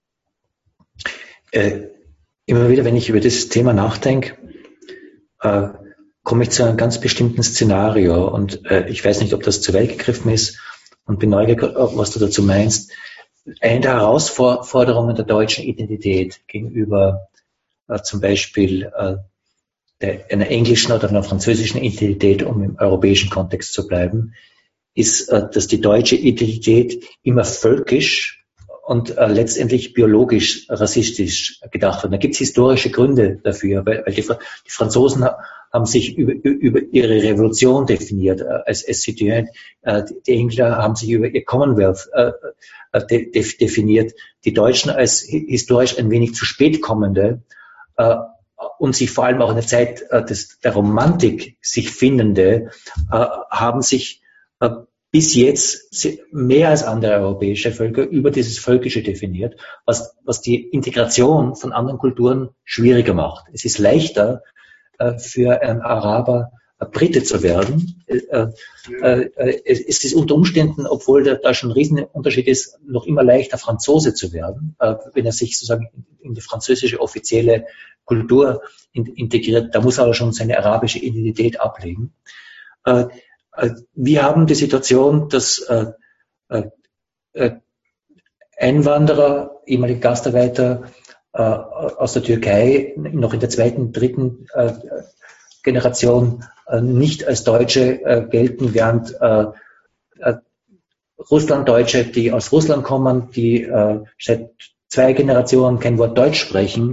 Äh, immer wieder, wenn ich über dieses Thema nachdenke, äh, komme ich zu einem ganz bestimmten Szenario und äh, ich weiß nicht, ob das zu weit gegriffen ist und bin neugierig, was du dazu meinst. Eine der Herausforderungen der deutschen Identität gegenüber äh, zum Beispiel äh, der, einer englischen oder einer französischen Identität, um im europäischen Kontext zu bleiben, ist, äh, dass die deutsche Identität immer völkisch und äh, letztendlich biologisch rassistisch gedacht wird. Da gibt es historische Gründe dafür, weil, weil die, die Franzosen haben sich über, über ihre Revolution definiert äh, als, als Citoyen. Äh, die Engländer haben sich über ihr Commonwealth äh, de, de, definiert. Die Deutschen als historisch ein wenig zu spät kommende äh, und sich vor allem auch in der Zeit äh, des, der Romantik sich findende, äh, haben sich äh, bis jetzt mehr als andere europäische Völker über dieses Völkische definiert, was, was die Integration von anderen Kulturen schwieriger macht. Es ist leichter äh, für einen Araber äh, Brite zu werden. Äh, äh, es ist unter Umständen, obwohl da, da schon ein Riesenunterschied ist, noch immer leichter Franzose zu werden, äh, wenn er sich sozusagen in die französische offizielle Kultur in, integriert. Da muss er aber schon seine arabische Identität ablegen. Äh, Wir haben die Situation, dass äh, äh, Einwanderer, ehemalige Gastarbeiter äh, aus der Türkei noch in der zweiten, dritten äh, Generation äh, nicht als Deutsche äh, gelten, während äh, äh, Russlanddeutsche, die aus Russland kommen, die äh, seit zwei Generationen kein Wort Deutsch sprechen,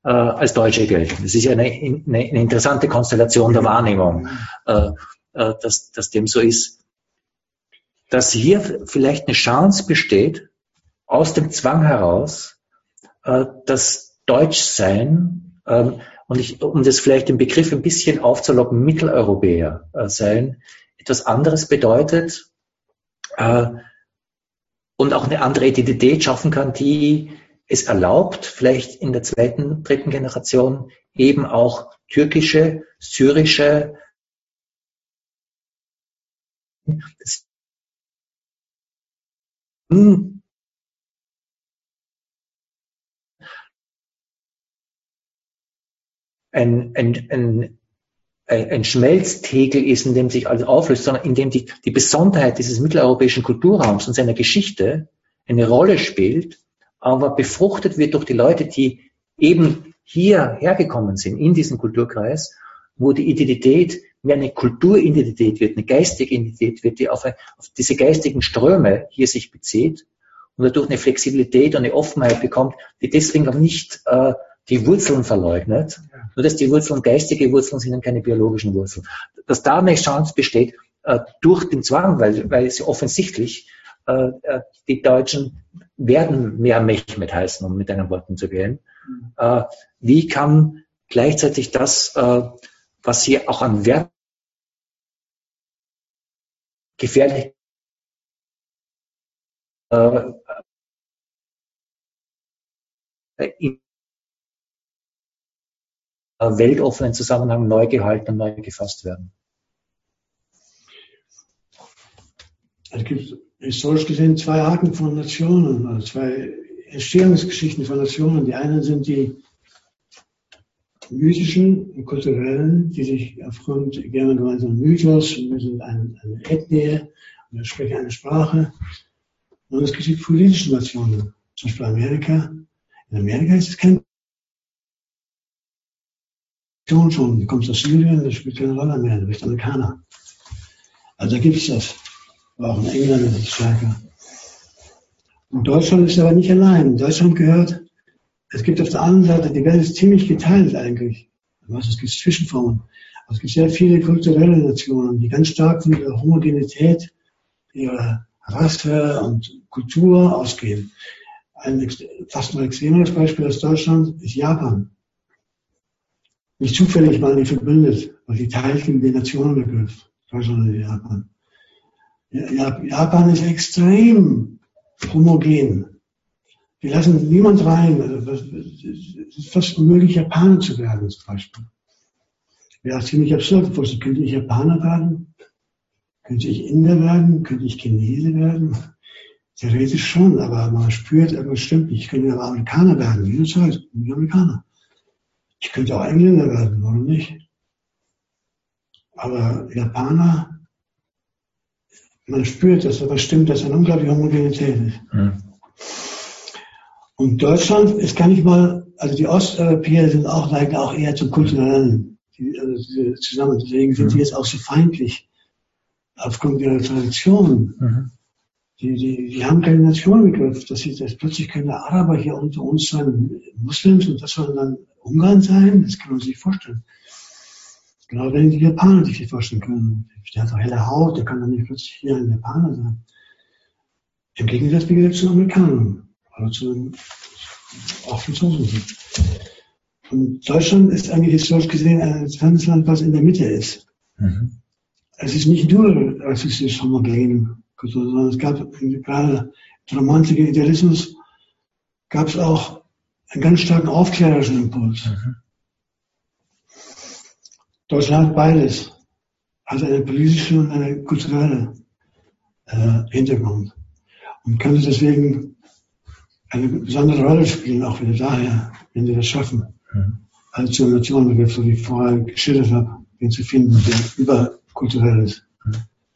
äh, als Deutsche gelten. Das ist ja eine, eine, eine interessante Konstellation der Wahrnehmung, äh, äh, dass, dass dem so ist. Dass hier vielleicht eine Chance besteht, aus dem Zwang heraus, äh, das Deutschsein, ähm, und ich, um das vielleicht den Begriff ein bisschen aufzulocken, Mitteleuropäer äh, sein, etwas anderes bedeutet äh, und auch eine andere Identität schaffen kann, die es erlaubt, vielleicht in der zweiten, dritten Generation eben auch türkische, syrische, das, hm, ein, ein, ein, ein Schmelztegel ist, in dem sich alles auflöst, sondern in dem die, die Besonderheit dieses mitteleuropäischen Kulturraums und seiner Geschichte eine Rolle spielt, aber befruchtet wird durch die Leute, die eben hier hergekommen sind, in diesen Kulturkreis, wo die Identität mehr eine Kulturidentität wird, eine geistige Identität wird, die auf, eine, auf diese geistigen Ströme hier sich bezieht und dadurch eine Flexibilität und eine Offenheit bekommt, die deswegen auch nicht äh, die Wurzeln verleugnet, nur dass die Wurzeln geistige Wurzeln sind und keine biologischen Wurzeln. Dass da eine Chance besteht, äh, durch den Zwang, weil, weil es offensichtlich, äh, die Deutschen werden mehr Mehmet heißen, um mit deinen Worten zu gehen. Mhm. Äh, wie kann gleichzeitig das, äh, was hier auch an Wert gefährlich äh, in weltoffenen Zusammenhang neu gehalten und neu gefasst werden? Es gibt historisch gesehen zwei Arten von Nationen, also zwei Entstehungsgeschichten von Nationen. Die einen sind die mythischen und kulturellen, die sich aufgrund gerne gemeinsamen Mythos, wir sind eine, eine Ethnie, wir sprechen eine Sprache. Und es gibt die politischen Nationen, zum Beispiel Amerika. In Amerika ist es kein schon, du kommst aus Syrien, das spielt keine Rolle mehr, du bist Amerikaner. Also da gibt es das. Auch in England ist es stärker. Und Deutschland ist aber nicht allein. Deutschland gehört, es gibt auf der anderen Seite, die Welt ist ziemlich geteilt eigentlich. Also es gibt Zwischenformen. Also es gibt sehr viele kulturelle Nationen, die ganz stark von ihrer Homogenität, ihrer Rasse und Kultur ausgehen. Ein fast noch extremeres Beispiel aus Deutschland ist Japan. Nicht zufällig waren die verbündet, weil die teilten den Nationenbegriff, Deutschland und Japan. Japan ist extrem homogen. Die lassen niemand rein. Es ist fast unmöglich, Japaner zu werden, zum Beispiel. Wäre auch ziemlich absurd. Könnte ich Japaner werden? Könnte ich Inder werden? Könnte ich Chinese werden? Theoretisch schon, aber man spürt, irgendwas stimmt nicht. Ich könnte aber Amerikaner werden, jederzeit. Ich bin Amerikaner. Ich könnte auch Engländer werden, warum nicht? Aber Japaner, man spürt, dass da was stimmt, dass eine unglaubliche Homogenität ist. Mhm. Und Deutschland ist gar nicht mal, also die Osteuropäer sind auch leider auch eher zum Kulturellen die, also zusammen. Deswegen sind die mhm. jetzt auch so feindlich aufgrund ihrer Tradition. Mhm. Die, die, die haben keinen Nationenbegriff. Das ist, dass plötzlich können Araber hier unter uns sein, Muslims, und das sollen dann Ungarn sein, das kann man sich vorstellen. Genau, wenn die Japaner sich das vorstellen können. Der hat doch helle Haut, der kann dann nicht plötzlich hier ein Japaner sein. Im Gegensatz, wie gesagt, zu den Amerikanern. Oder zu den, auch Franzosen sind. Und Deutschland ist eigentlich historisch gesehen ein Land, was in der Mitte ist. Mhm. Es ist nicht nur rassistisch homogen, sondern es gab gerade im Romantik und Idealismus gab es auch einen ganz starken aufklärerischen Impuls. Mhm. Deutschland hat beides. Hat einen politischen und einen kulturellen äh, Hintergrund. Und könnte deswegen eine besondere Rolle spielen, auch wieder daher, wenn wir das schaffen. Mhm. Also zur Nationenbegriff, so wie ich vorher geschildert habe, den zu finden, der überkulturell ist. Mhm.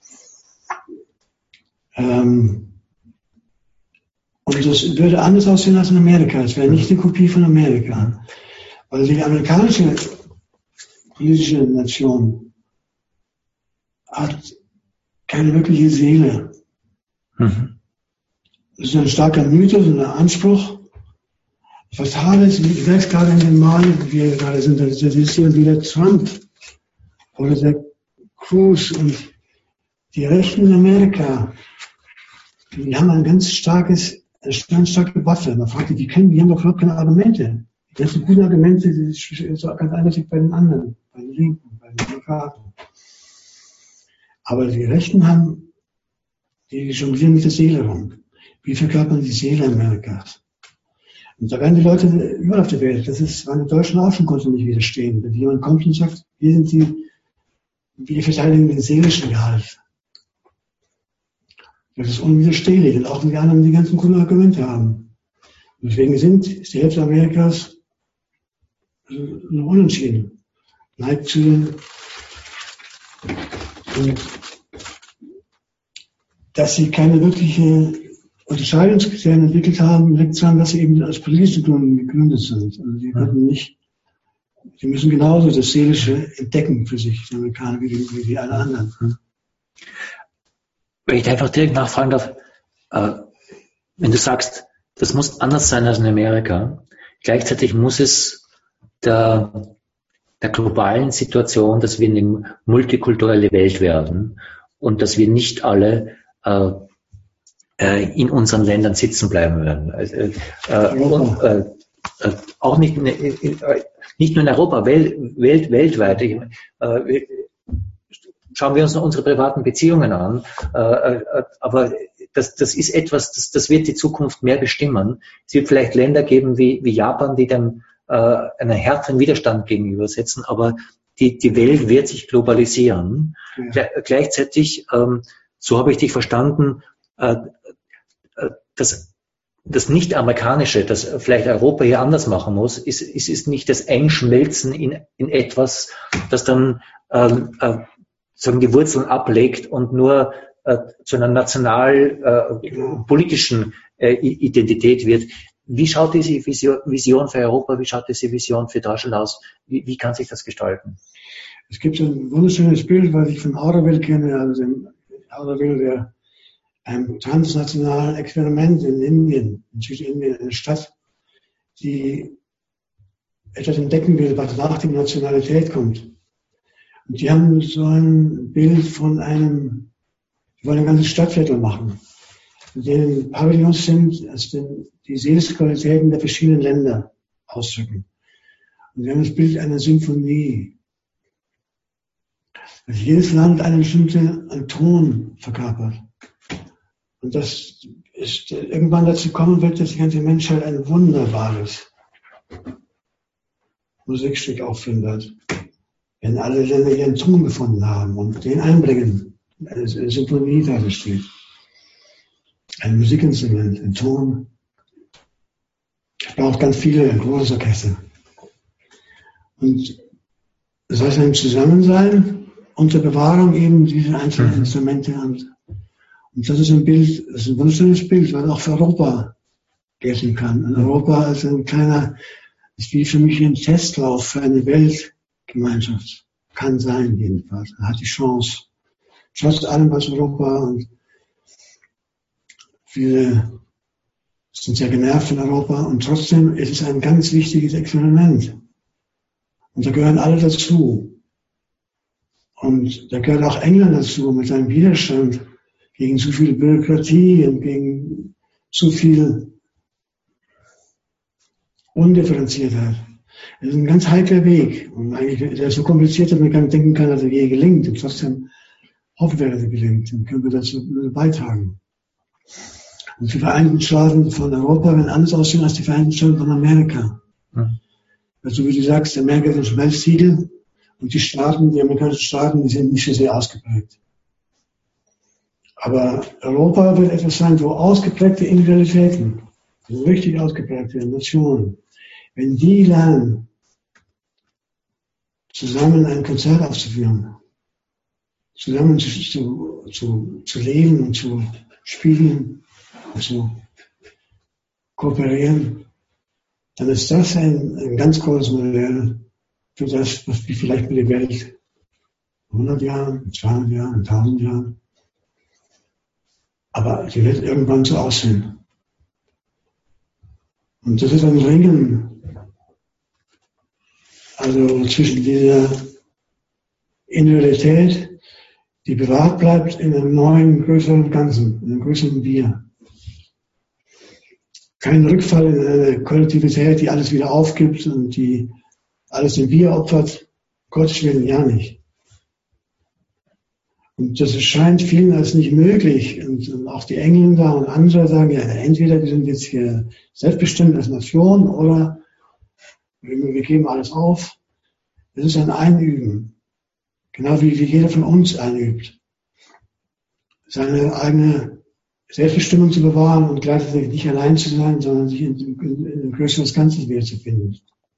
Ähm, und das würde anders aussehen als in Amerika. Es wäre nicht eine Kopie von Amerika. Weil die amerikanische politische Nation hat keine wirkliche Seele. Mhm. Es ist ein starker Mythos und ein Anspruch, Fatale ist, ich weiß gerade in dem Mal, wo wir gerade sind, das ist hier wieder Trump oder der Cruz und die Rechten in Amerika, die haben ein ganz starkes, eine ganz starke Waffe. Man fragt sich, die kennen, die haben doch überhaupt keine Argumente. Die ganzen guten Argumente, das ist ganz eindeutig bei den anderen, bei den Linken, bei den Demokraten. Aber die Rechten haben, die jonglieren mit der Seele rum. Wie verkörpern die Seele Amerikas? Und da werden die Leute überall auf der Welt, das ist, meine Deutschen auch schon konnten nicht widerstehen. Wenn jemand kommt und sagt, wir sind die, wir verteidigen den seelischen Gehalt. Das ist unwiderstehlich, und auch wenn die anderen die ganzen coolen Argumente haben. Und deswegen sind, ist die Hälfte Amerikas nur unentschieden. Neigt zu, und dass sie keine wirkliche Unterscheidungskriterien entwickelt haben, liegt daran, dass sie eben als politische Gründen gegründet sind. Also sie können nicht, sie müssen genauso das Seelische entdecken für sich, die Amerikaner, wie die, wie die alle anderen. Wenn ich einfach direkt nachfragen darf, äh, wenn du sagst, das muss anders sein als in Amerika, gleichzeitig muss es der, der globalen Situation, dass wir eine multikulturelle Welt werden und dass wir nicht alle äh, in unseren Ländern sitzen bleiben werden. Also, äh, und, äh, äh, auch nicht, äh, nicht nur in Europa, Welt, Welt, weltweit. Ich, äh, schauen wir uns noch unsere privaten Beziehungen an. Äh, äh, aber das, das ist etwas, das, das wird die Zukunft mehr bestimmen. Es wird vielleicht Länder geben wie, wie Japan, die dem äh, einen härteren Widerstand gegenübersetzen, aber die, die Welt wird sich globalisieren. Ja. Gleichzeitig, ähm, so habe ich dich verstanden, äh, das, das Nicht-Amerikanische, das vielleicht Europa hier anders machen muss, ist, ist, ist nicht das Einschmelzen in, in etwas, das dann ähm, äh, sagen die Wurzeln ablegt und nur äh, zu einer national äh, politischen äh, Identität wird. Wie schaut diese Vision, Vision für Europa, wie schaut diese Vision für Deutschland aus? Wie, wie kann sich das gestalten? Es gibt ein wunderschönes Bild, was ich von Auroville kenne, also dem Auroville, der ein transnationales Experiment in Indien, in Südindien, eine Stadt, die etwas entdecken will, was nach der Nationalität kommt. Und die haben so ein Bild von einem, die wollen ein ganzes Stadtviertel machen, in denen Pavillons sind, also die Seelenqualitäten der verschiedenen Länder ausdrücken. Und wir haben das Bild einer Symphonie. Also jedes Land einen bestimmten Ton verkörpert. Und das ist irgendwann dazu kommen wird, dass die ganze Menschheit ein wunderbares Musikstück aufführen wird. Wenn alle Länder ihren Ton gefunden haben und den einbringen, eine Symphonie da steht. Ein Musikinstrument, ein Ton. Es braucht ganz viele, ein großes Orchester. Und das heißt ein Zusammensein unter Bewahrung eben dieser einzelnen Instrumente und Und das ist ein Bild, das ist ein wunderschönes Bild, was auch für Europa gelten kann. Und Europa als ein kleiner, ist wie für mich ein Testlauf für eine Weltgemeinschaft. Kann sein, jedenfalls. Er hat die Chance. Trotz allem, was Europa und viele sind sehr genervt von Europa und trotzdem ist es ein ganz wichtiges Experiment. Und da gehören alle dazu. Und da gehört auch England dazu mit seinem Widerstand gegen zu viel Bürokratie und gegen zu viel Undifferenziertheit. Es ist ein ganz heikler Weg. Und eigentlich ist er so kompliziert, dass man gar nicht denken kann, dass er je gelingt. Und trotzdem hoffen wir, dass er gelingt. Dann können wir dazu beitragen. Und die Vereinigten Staaten von Europa werden anders aussehen als die Vereinigten Staaten von Amerika. Mhm. Also wie du sagst, Amerika ist ein Schmelztiegel und die Staaten, die amerikanischen Staaten, die sind nicht so sehr ausgeprägt. Aber Europa wird etwas sein, wo ausgeprägte Individualitäten, so richtig ausgeprägte Nationen, wenn die lernen, zusammen ein Konzert aufzuführen, zusammen zu, zu, zu, zu leben und zu spielen und zu kooperieren, dann ist das ein, ein ganz großes Modell für das, was wir vielleicht mit der Welt in hundert Jahren, zweihundert Jahren, tausend Jahren, aber die wird irgendwann so aussehen. Und das ist ein Ringen, also zwischen dieser Individualität, die bewahrt bleibt in einem neuen, größeren Ganzen, in einem größeren Wir. Kein Rückfall in eine Kollektivität, die alles wieder aufgibt und die alles dem Wir opfert. Gottes Willen, ja nicht. Und das scheint vielen als nicht möglich. Und, und auch die Engländer und andere sagen, ja, entweder wir sind jetzt hier selbstbestimmt als Nation oder wir, wir geben alles auf. Das ist ein Einüben. Genau wie, wie jeder von uns einübt. Seine eigene Selbstbestimmung zu bewahren und gleichzeitig nicht allein zu sein, sondern sich in, in, in ein größeres Ganzes wiederzufinden.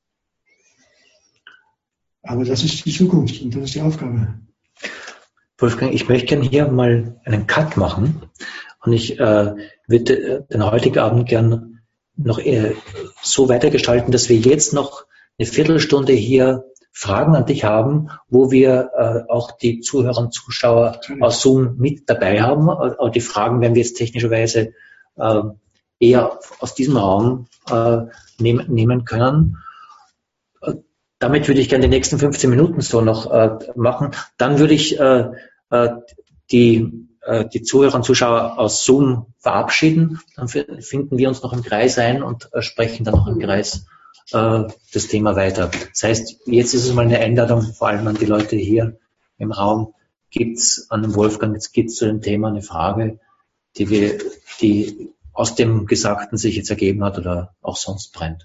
Aber das ist die Zukunft und das ist die Aufgabe. Wolfgang, ich möchte gerne hier mal einen Cut machen und ich äh, würde den heutigen Abend gern noch eher so weitergestalten, dass wir jetzt noch eine Viertelstunde hier Fragen an dich haben, wo wir äh, auch die Zuhörer und Zuschauer aus Zoom mit dabei haben. Aber die Fragen werden wir jetzt technischerweise äh, eher aus diesem Raum äh, nehm, nehmen können. Äh, damit würde ich gerne die nächsten fünfzehn Minuten so noch äh, machen. Dann würde ich äh, äh, die, äh, die Zuhörer und Zuschauer aus Zoom verabschieden. Dann finden wir uns noch im Kreis ein und äh, sprechen dann noch im Kreis das Thema weiter. Das heißt, jetzt ist es mal eine Einladung, vor allem an die Leute hier im Raum. Gibt es an den Wolfgang, jetzt gibt es zu dem Thema eine Frage, die wir, die aus dem Gesagten sich jetzt ergeben hat oder auch sonst brennt?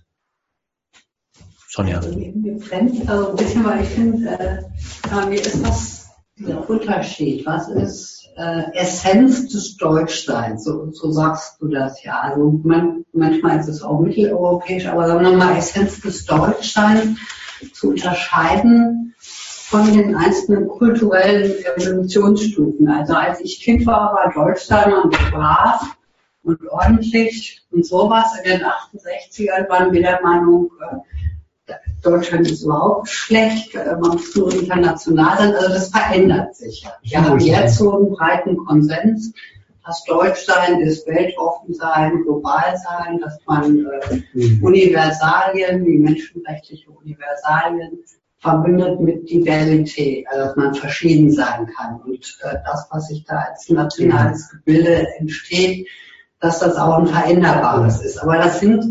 Sonja. Also, mir brennt also ein bisschen, weil ich finde, äh, mir ist das der Unterschied. Was ist äh, Essenz des Deutschseins? So, so sagst du das ja. Also man, manchmal ist es auch mitteleuropäisch, aber sagen wir mal, Essenz des Deutschseins zu unterscheiden von den einzelnen kulturellen Evolutionsstufen. Also als ich Kind war, war Deutschsein und brav und ordentlich und sowas. In den achtundsechzigern waren wir der Meinung, äh, Deutschland ist überhaupt schlecht, man muss nur international sein, also das verändert sich. Wir haben jetzt so einen breiten Konsens, dass Deutschsein ist weltoffen sein, global sein, dass man äh, Universalien, wie menschenrechtliche Universalien, verbindet mit Diversität, also dass man verschieden sein kann. Und äh, das, was sich da als nationales Gebilde entsteht, dass das auch ein veränderbares ist. Aber das sind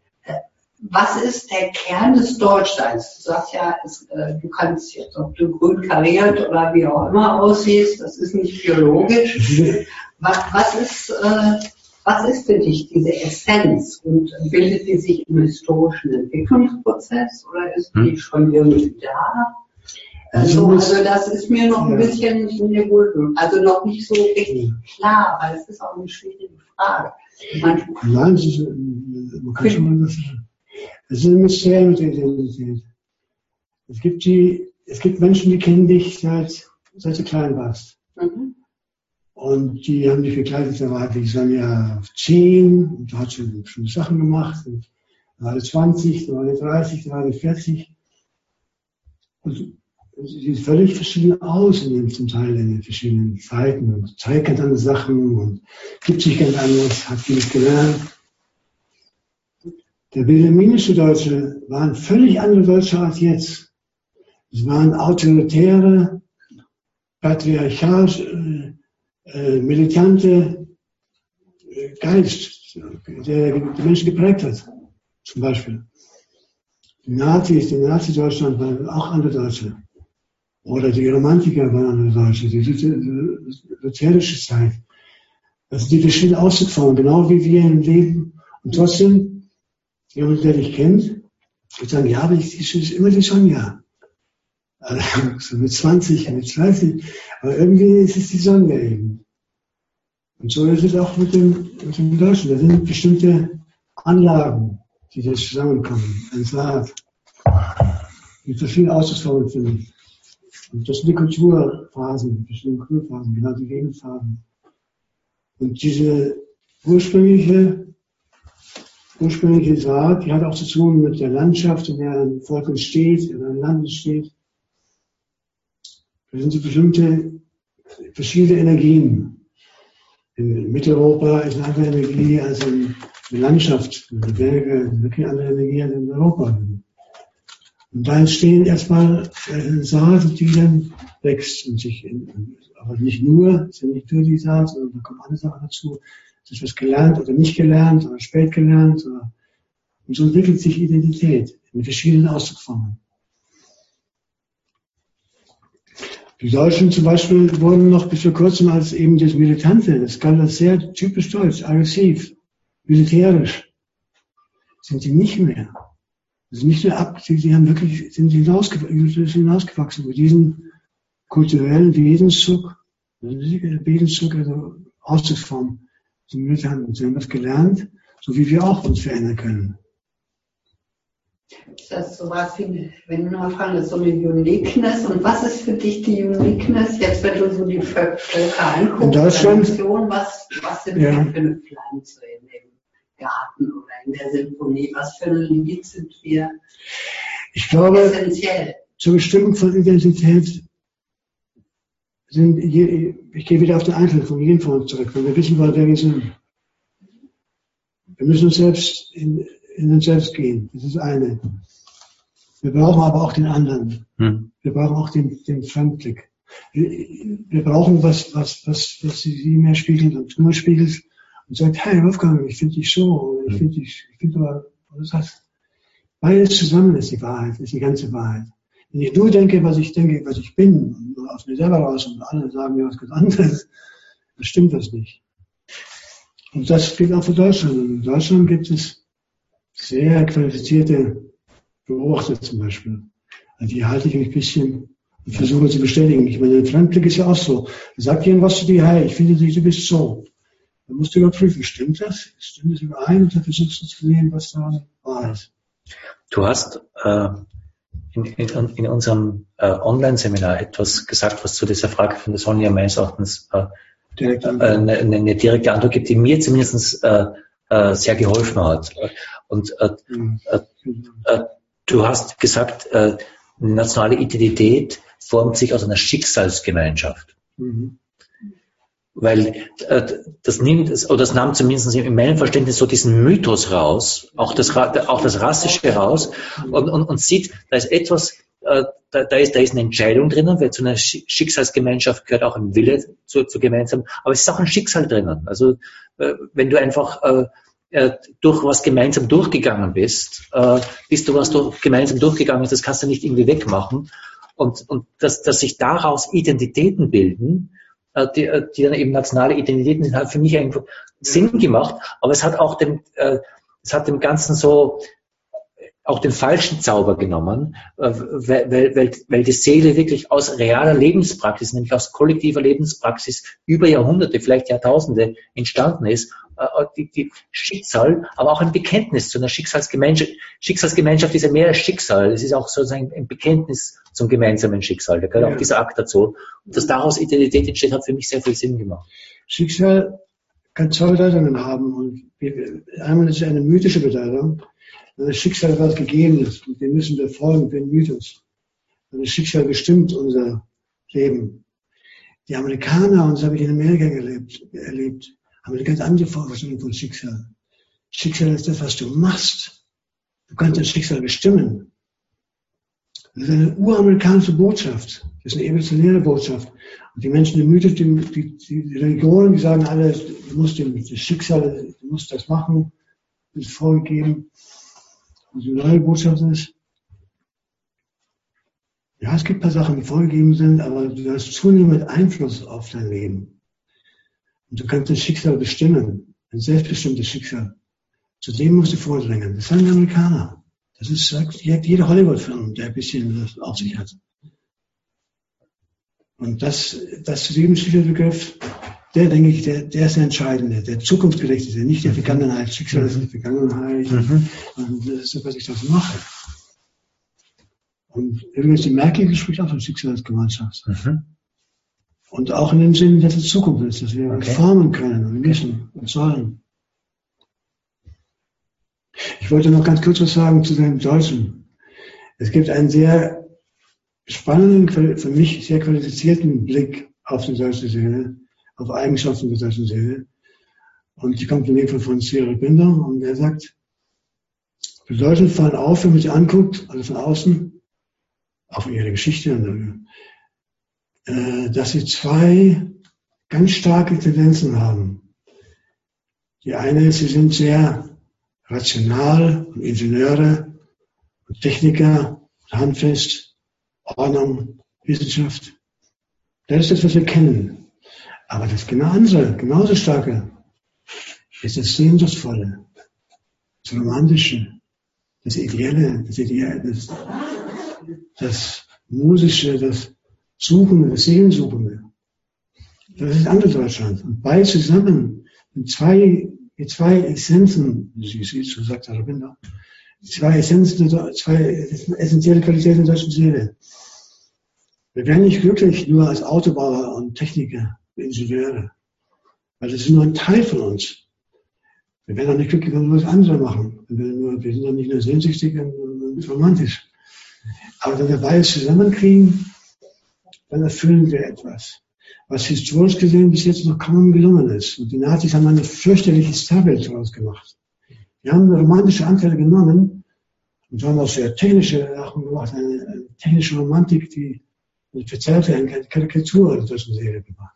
Was ist der Kern des Deutschseins? Du sagst ja, es, äh, du kannst jetzt, ob du grün kariert oder wie auch immer aussiehst, das ist nicht biologisch. Was, was, ist, äh, was ist für dich diese Essenz? Und bildet die sich im historischen Entwicklungsprozess oder ist die schon irgendwie da? Also, also das ist mir noch ein bisschen nebulös, also noch nicht so richtig klar, weil es ist auch eine schwierige Frage. Manchmal Nein, es ist, man kann schon mal das. Es ist ein Mysterium mit der Identität. Es gibt die, es gibt Menschen, die kennen dich seit, seit du klein warst. Mhm. Und die haben dich begleitet, da war die Sonja zehn, und da hat schon bestimmte Sachen gemacht, und da war die zwanzig, da war die dreißig, da war die vierzig. Und sie sieht völlig verschieden aus, in den, zum Teil in den verschiedenen Zeiten, und zeigt ganz andere Sachen, und gibt sich ganz anders, hat vieles gelernt. Der wilhelminische Deutsche waren völlig andere Deutsche als jetzt. Es waren autoritäre, patriarchal, äh, äh, militante äh, Geist, der die Menschen geprägt hat. Zum Beispiel. Die Nazis, die Nazi-Deutschland waren auch andere Deutsche. Oder die Romantiker waren andere Deutsche, die sozialische Zeit. Das sind die verschiedenen Ausdrucksformen, genau wie wir im Leben. Und trotzdem, jemand, der dich kennt, wird sagen, ja, aber ich, ich, ich immer die Sonja. Also, so mit zwanzig, mit dreißig, aber irgendwie ist es die Sonja eben. Und so ist es auch mit dem, mit dem Deutschen. Da sind bestimmte Anlagen, die da zusammenkommen, ein Saat. Mit verschiedenen Ausdrucksformen finden. Und das sind die Kulturphasen, die verschiedenen Kulturphasen, genau die Gegenphasen. Und diese ursprüngliche ursprüngliche Saat, die hat auch zu tun mit der Landschaft, in der ein Volk entsteht, in einem Land entsteht. Das sind so bestimmte verschiedene Energien. In Mitteleuropa ist eine andere Energie als in die Landschaft, die Berge, wirklich andere Energie als in Europa. Und da entstehen erstmal eine Saat, die dann wächst und sich, in, aber nicht nur, es sind nicht nur die Saat, sondern da kommen andere Sachen dazu. Es ist was gelernt oder nicht gelernt oder spät gelernt. Oder, und so entwickelt sich Identität in verschiedenen Ausdrucksformen. Die Deutschen zum Beispiel wurden noch bis vor kurzem als eben das Militante, das galt als sehr typisch deutsch, aggressiv, militärisch. Sind sie nicht mehr. Das ist nicht mehr ab, sie, sie haben wirklich, sind hinausgewachsen, hinausgewachsen mit diesem kulturellen Wesenszug, Wesenszug, also Ausdrucksform zum Militanten. Sie haben das gelernt, so wie wir auch uns verändern können. Ist das sowas wie, wenn wir mal fragen, das ist so eine Uniqueness. Und was ist für dich die Uniqueness, jetzt wenn du so die Völker anguckst, in Deutschland, Nation, was, was sind ja. wir für eine Pflanze in dem Garten oder in der Sinfonie? Was für ein Lied sind wir ich glaube, essentiell? Zur Bestimmung von Identität sind, ich gehe wieder auf den Einzelnen von jedem von uns zurück, wenn wir wissen wollen, wer wir sind. Wir müssen uns selbst in, in uns selbst gehen. Das ist eine. Wir brauchen aber auch den anderen. Hm. Wir brauchen auch den, den Fremdblick. Wir, wir brauchen was, was, was, was sie mehr spiegelt und du spiegelt und sagt, hey Wolfgang, ich finde dich so, oder ich finde dich, ich finde aber, was heißt, beides zusammen ist die Wahrheit, ist die ganze Wahrheit. Wenn ich nur denke, was ich denke, was ich bin, und aus mir selber raus und alle sagen mir was ganz anderes, dann stimmt das nicht. Und das gilt auch für Deutschland. In Deutschland gibt es sehr qualifizierte Beobachter zum Beispiel. Also die halte ich ein bisschen und versuche zu bestätigen. Ich meine, der Fremdblick ist ja auch so. Da sagt jemand was zu dir, hey, ich finde dich, du bist so. Dann musst du überprüfen, stimmt das? Stimmt das überein? Und dann versuchst du zu sehen, was da wahr ist. Du hast äh, in, in, in unserem äh, Online-Seminar etwas gesagt, was zu dieser Frage von der Sonja meines Erachtens äh, Direkt äh, eine, eine direkte Antwort gibt, die mir zumindest äh, äh, sehr geholfen hat. Und äh, mhm. äh, äh, du hast gesagt, äh, nationale Identität formt sich aus einer Schicksalsgemeinschaft. Mhm. Weil äh, das nimmt, oder das nahm zumindest in meinem Verständnis so diesen Mythos raus, auch das, auch das Rassische raus, und, und, und sieht, da ist etwas, äh, da, da, ist, da ist eine Entscheidung drinnen, weil zu einer Schicksalsgemeinschaft gehört auch ein Wille zu, zu gemeinsam, aber es ist auch ein Schicksal drinnen. Also äh, wenn du einfach äh, durch was gemeinsam durchgegangen bist, äh, bist du was durch, gemeinsam durchgegangen ist, das kannst du nicht irgendwie wegmachen. Und, und dass, dass sich daraus Identitäten bilden, Die, die dann eben nationale Identitäten sind, hat für mich einfach Sinn gemacht, aber es hat auch dem, äh, es hat dem Ganzen so auch den falschen Zauber genommen, äh, weil, weil, weil die Seele wirklich aus realer Lebenspraxis, nämlich aus kollektiver Lebenspraxis über Jahrhunderte, vielleicht Jahrtausende entstanden ist, äh, die, die Schicksal, aber auch ein Bekenntnis zu einer Schicksalsgemeinschaft. Schicksalsgemeinschaft ist ja mehr als Schicksal, es ist auch sozusagen ein Bekenntnis zum gemeinsamen Schicksal, da gehört ja auch dieser Akt dazu. Und dass daraus Identität entsteht, hat für mich sehr viel Sinn gemacht. Schicksal kann zwei Bedeutungen haben. Und wir, einmal ist es eine mythische Bedeutung, weil das Schicksal etwas gegeben ist und wir müssen der folgen, den Mythos. Weil das Schicksal bestimmt unser Leben. Die Amerikaner, und das habe ich in Amerika gelebt, erlebt, haben eine ganz andere Vorstellung von Schicksal. Schicksal ist das, was du machst. Du kannst das Schicksal bestimmen. Das ist eine uramerikanische Botschaft. Das ist eine evolutionäre Botschaft. Und die Menschen, die Mythos, die, die, die Religionen, die sagen alle, du musst das Schicksal, du musst das machen, das ist vorgegeben. Und die neue Botschaft ist, ja, es gibt ein paar Sachen, die vorgegeben sind, aber du hast zunehmend Einfluss auf dein Leben. Und du kannst das Schicksal bestimmen, ein selbstbestimmtes Schicksal. Zu dem musst du vordringen. Das sagen die Amerikaner. Das ist, sagt jeder Hollywood-Film, der ein bisschen das auf sich hat. Und das, das zu diesem Schicksalsbegriff, der, denke ich, der, der ist der entscheidende, der zukunftsgerichtete, nicht der Vergangenheit. Schicksal ist die Vergangenheit. Mhm. Und das ist das, was ich das mache. Und übrigens, die Merkel spricht auch von Schicksalsgemeinschaft. Mhm. Und auch in dem Sinn, dass es Zukunft ist, dass wir okay. formen können und müssen und sollen. Ich wollte noch ganz kurz was sagen zu den Deutschen. Es gibt einen sehr spannenden, für mich sehr qualifizierten Blick auf die deutsche Seele, auf Eigenschaften der deutschen Seele. Und die kommt in dem Fall von Cyril Binder und er sagt, Bedeutung fallen auf, wenn man sie anguckt, also von außen, auch ihre Geschichte, äh, dass sie zwei ganz starke Tendenzen haben. Die eine ist, sie sind sehr rational und Ingenieure und Techniker, handfest, Ordnung, Wissenschaft. Das ist das, was wir kennen. Aber das genau andere, genauso starke, ist das Sehnsuchtsvolle, das Romantische, das Ideelle, das Ideelle, das, das Musische, das Suchende, das Seelensuchende. Das ist andere Deutschland. Und beide zusammen, in zwei, die zwei Essenzen, wie so sagt der Binder, zwei Essenzen, zwei essentielle Qualitäten der deutschen Seele. Wir werden nicht glücklich nur als Autobauer und Techniker, Ingenieure, weil das ist nur ein Teil von uns. Wir werden auch nicht glücklich, wenn wir was anderes machen. Wir, nur, wir sind dann nicht nur sehnsüchtig und, und romantisch. Aber wenn wir beides zusammenkriegen, dann erfüllen wir etwas, was historisch gesehen bis jetzt noch kaum gelungen ist. Und die Nazis haben eine fürchterliche Starwelt daraus gemacht. Die haben romantische Anteile genommen und haben auch sehr technische Sachen gemacht, eine, eine technische Romantik, die eine verzerrte, eine Karikatur der deutschen Seele gemacht.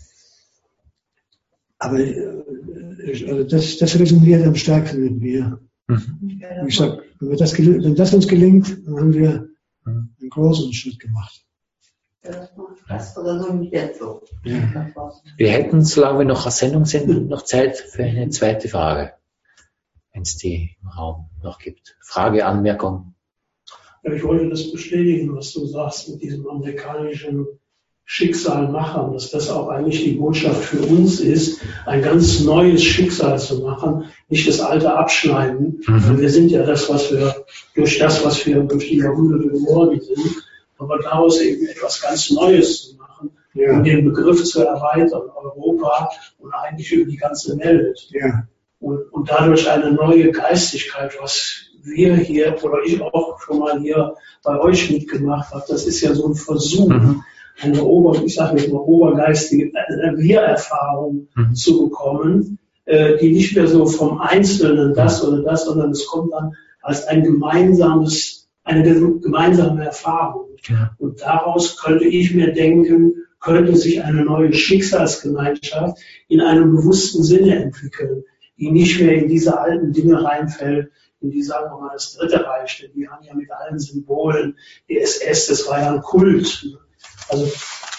Aber also das, das resoniert am stärksten mit mir. Mhm. Wie gesagt, wenn, wir das, wenn das uns gelingt, dann haben wir einen großen Schritt gemacht. Das resoniert so. Ja. Wir hätten, solange wir noch eine Sendung sind, noch Zeit für eine zweite Frage, wenn es die im Raum noch gibt. Frage, Anmerkung? Ja, ich wollte das bestätigen, was du sagst mit diesem amerikanischen Schicksal machen, dass das auch eigentlich die Botschaft für uns ist, ein ganz neues Schicksal zu machen, nicht das alte abschneiden. Mhm. Wir sind ja das, was wir durch das, was wir durch die Jahrhunderte geworden sind, aber daraus eben etwas ganz Neues zu machen, ja. Und den Begriff zu erweitern, Europa und eigentlich über die ganze Welt. Ja. Und, und dadurch eine neue Geistigkeit, was wir hier oder ich auch schon mal hier bei euch mitgemacht habe, das ist ja so ein Versuch, mhm. eine Ober, ich sage jetzt mal obergeistige Wir-Erfahrung mhm. zu bekommen, äh, die nicht mehr so vom Einzelnen das oder das, sondern es kommt dann als ein gemeinsames, eine gemeinsame Erfahrung. Ja. Und daraus könnte ich mir denken, könnte sich eine neue Schicksalsgemeinschaft in einem bewussten Sinne entwickeln, die nicht mehr in diese alten Dinge reinfällt, in die, sagen wir mal, das Dritte Reich, denn die haben ja mit allen Symbolen, die S S, das war ja ein Kult. Also,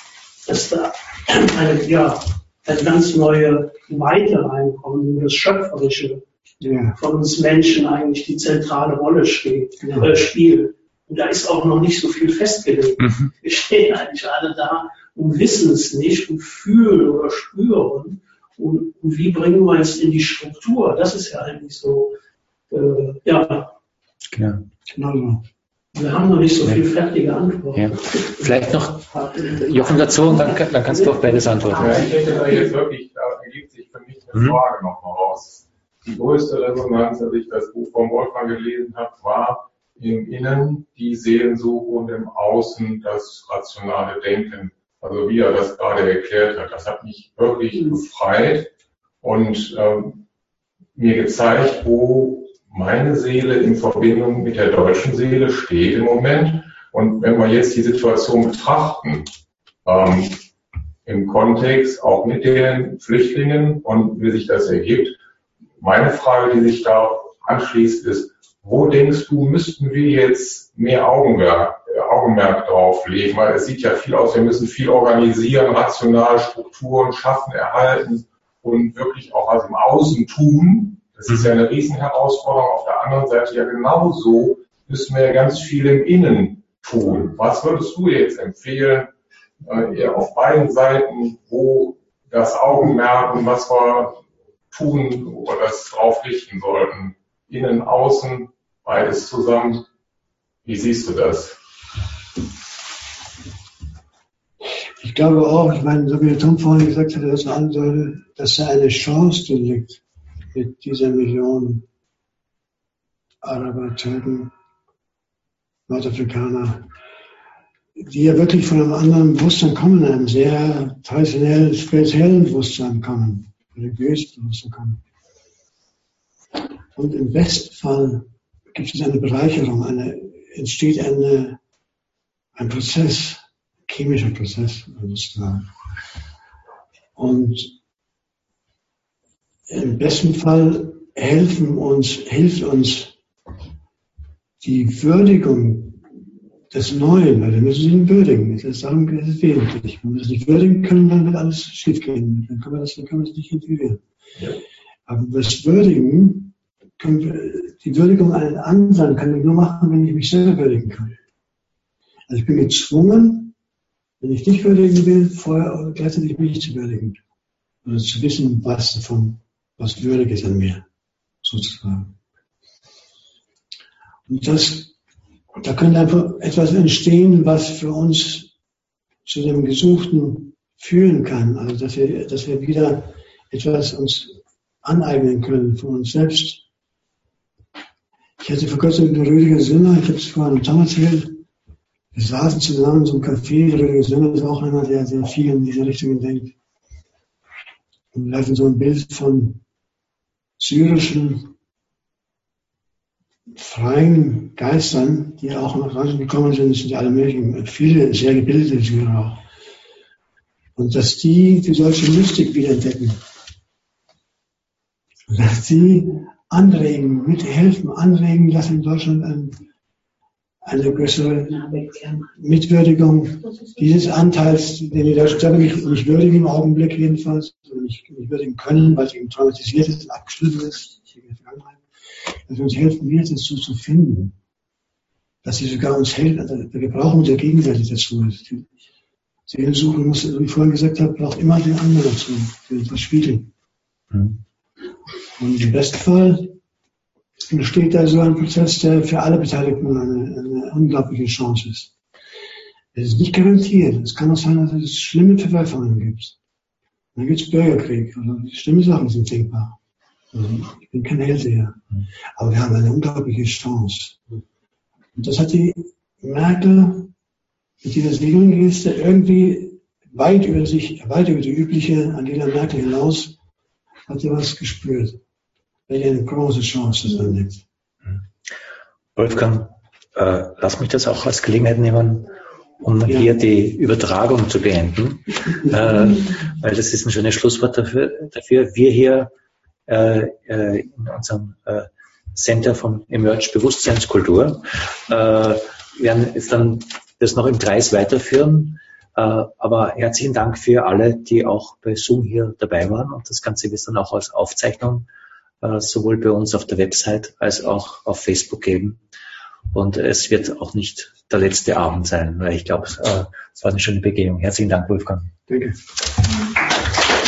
dass da eine, ja, eine ganz neue Weite reinkommt, wo das Schöpferische ja. von uns Menschen eigentlich die zentrale Rolle steht, ja. äh, spielt. Und da ist auch noch nicht so viel festgelegt. Mhm. Wir stehen eigentlich alle da und wissen es nicht und fühlen oder spüren. Und, und wie bringen wir es in die Struktur? Das ist ja eigentlich so, äh, ja. Genau. Genau. Wir haben noch nicht so viel fertige Antworten. Ja. Vielleicht noch Jochen dazu und dann, dann kannst du auf beides antworten. Ja, ich hätte da jetzt wirklich, da ergibt sich für mich eine mhm. Frage nochmal raus. Die größte Resonanz, als ich das Buch von Wolfgang gelesen habe, war im Innen die Seelensuche und im Außen das rationale Denken. Also wie er das gerade erklärt hat, das hat mich wirklich mhm. befreit und ähm, mir gezeigt, wo meine Seele in Verbindung mit der deutschen Seele steht im Moment. Und wenn wir jetzt die Situation betrachten, ähm, im Kontext auch mit den Flüchtlingen und wie sich das ergibt, meine Frage, die sich da anschließt, ist, wo denkst du, müssten wir jetzt mehr Augenmerk, äh, Augenmerk drauf legen? Weil es sieht ja viel aus, wir müssen viel organisieren, rational Strukturen schaffen, erhalten und wirklich auch was im Außen tun. Das ist ja eine Riesenherausforderung. Auf der anderen Seite ja genauso müssen wir ja ganz viel im Innen tun. Was würdest du jetzt empfehlen, äh, auf beiden Seiten, wo das Augenmerk und was wir tun oder das drauf richten sollten? Innen, außen, beides zusammen. Wie siehst du das? Ich glaube auch, ich meine, so wie der Tom vorhin gesagt hat, dass, andere, dass da eine Chance drin liegt mit dieser Million Araber, Türken, Nordafrikaner, die ja wirklich von einem anderen Bewusstsein kommen, einem sehr traditionellen, spirituellen Bewusstsein kommen. religiös benutzen kann. Und im besten Fall gibt es eine Bereicherung, eine, entsteht eine, ein Prozess, ein chemischer Prozess, sozusagen. Und im besten Fall helfen uns, hilft uns die Würdigung des Neuen, weil wir müssen ihn würdigen. Das ist, darum ist es wesentlich. Wenn wir es nicht würdigen können, dann wird alles schief gehen. Dann können wir das, dann können wir es nicht integrieren. Ja. Aber das Würdigen, können wir, die Würdigung eines anderen kann ich nur machen, wenn ich mich selber würdigen kann. Also ich bin gezwungen, wenn ich dich würdigen will, vorher oder gleichzeitig mich zu würdigen. Also zu wissen, was davon, was würdig ist an mir, sozusagen. Und das, da könnte einfach etwas entstehen, was für uns zu dem Gesuchten führen kann. Also, dass wir, dass wir wieder etwas uns aneignen können von uns selbst. Ich hatte vor kurzem mit Rüdiger Sinner, ich habe es vorhin am Tom erzählt, wir saßen zusammen in so einem Café. Rüdiger Sinner ist auch einer, der sehr viel in diese Richtung denkt. Und wir hatten so ein Bild von syrischen freien Geistern, die auch nach Deutschland gekommen sind, das sind ja alle möglichen, viele sehr gebildete Syrer auch. Und dass die die deutsche Mystik wiederentdecken. Und dass die anregen, mithelfen, anregen, dass in Deutschland ein, eine größere Mitwürdigung dieses Anteils, den die Deutschen selber nicht, nicht würdigen im Augenblick jedenfalls, oder nicht, nicht würdigen können, weil es eben traumatisiert ist, abgeschliffen ist, in der Vergangenheit. Dass wir uns helfen, wieder dazu zu finden. Dass sie sogar uns helfen, also wir brauchen uns ja gegenseitig dazu. Die Seelensuche muss, wie ich vorhin gesagt habe, braucht immer den anderen dazu, den das spiegeln. Mhm. Und im besten Fall entsteht da so ein Prozess, der für alle Beteiligten eine, eine unglaubliche Chance ist. Es ist nicht garantiert. Es kann auch sein, dass es schlimme Verwerfungen gibt. Dann gibt es Bürgerkrieg. Also schlimme Sachen sind denkbar. Also ich bin kein Hellseher. Aber wir haben eine unglaubliche Chance. Und das hat die Merkel mit dieser Seelengeste irgendwie weit über sich, weit über die übliche Angela Merkel hinaus, hat sie was gespürt. Weil eine große Chance das anlegt. Wolfgang, äh, lass mich das auch als Gelegenheit nehmen, um ja. hier die Übertragung zu beenden, äh, weil das ist ein schönes Schlusswort dafür. dafür. Wir hier äh, äh, in unserem äh, Center von Emerge Bewusstseinskultur äh, werden jetzt dann das noch im Kreis weiterführen. Äh, aber herzlichen Dank für alle, die auch bei Zoom hier dabei waren. Und das Ganze wird dann auch als Aufzeichnung äh, sowohl bei uns auf der Website als auch auf Facebook geben. Und es wird auch nicht der letzte Abend sein, weil ich glaube, es äh, war eine schöne Begehung. Herzlichen Dank, Wolfgang. Danke.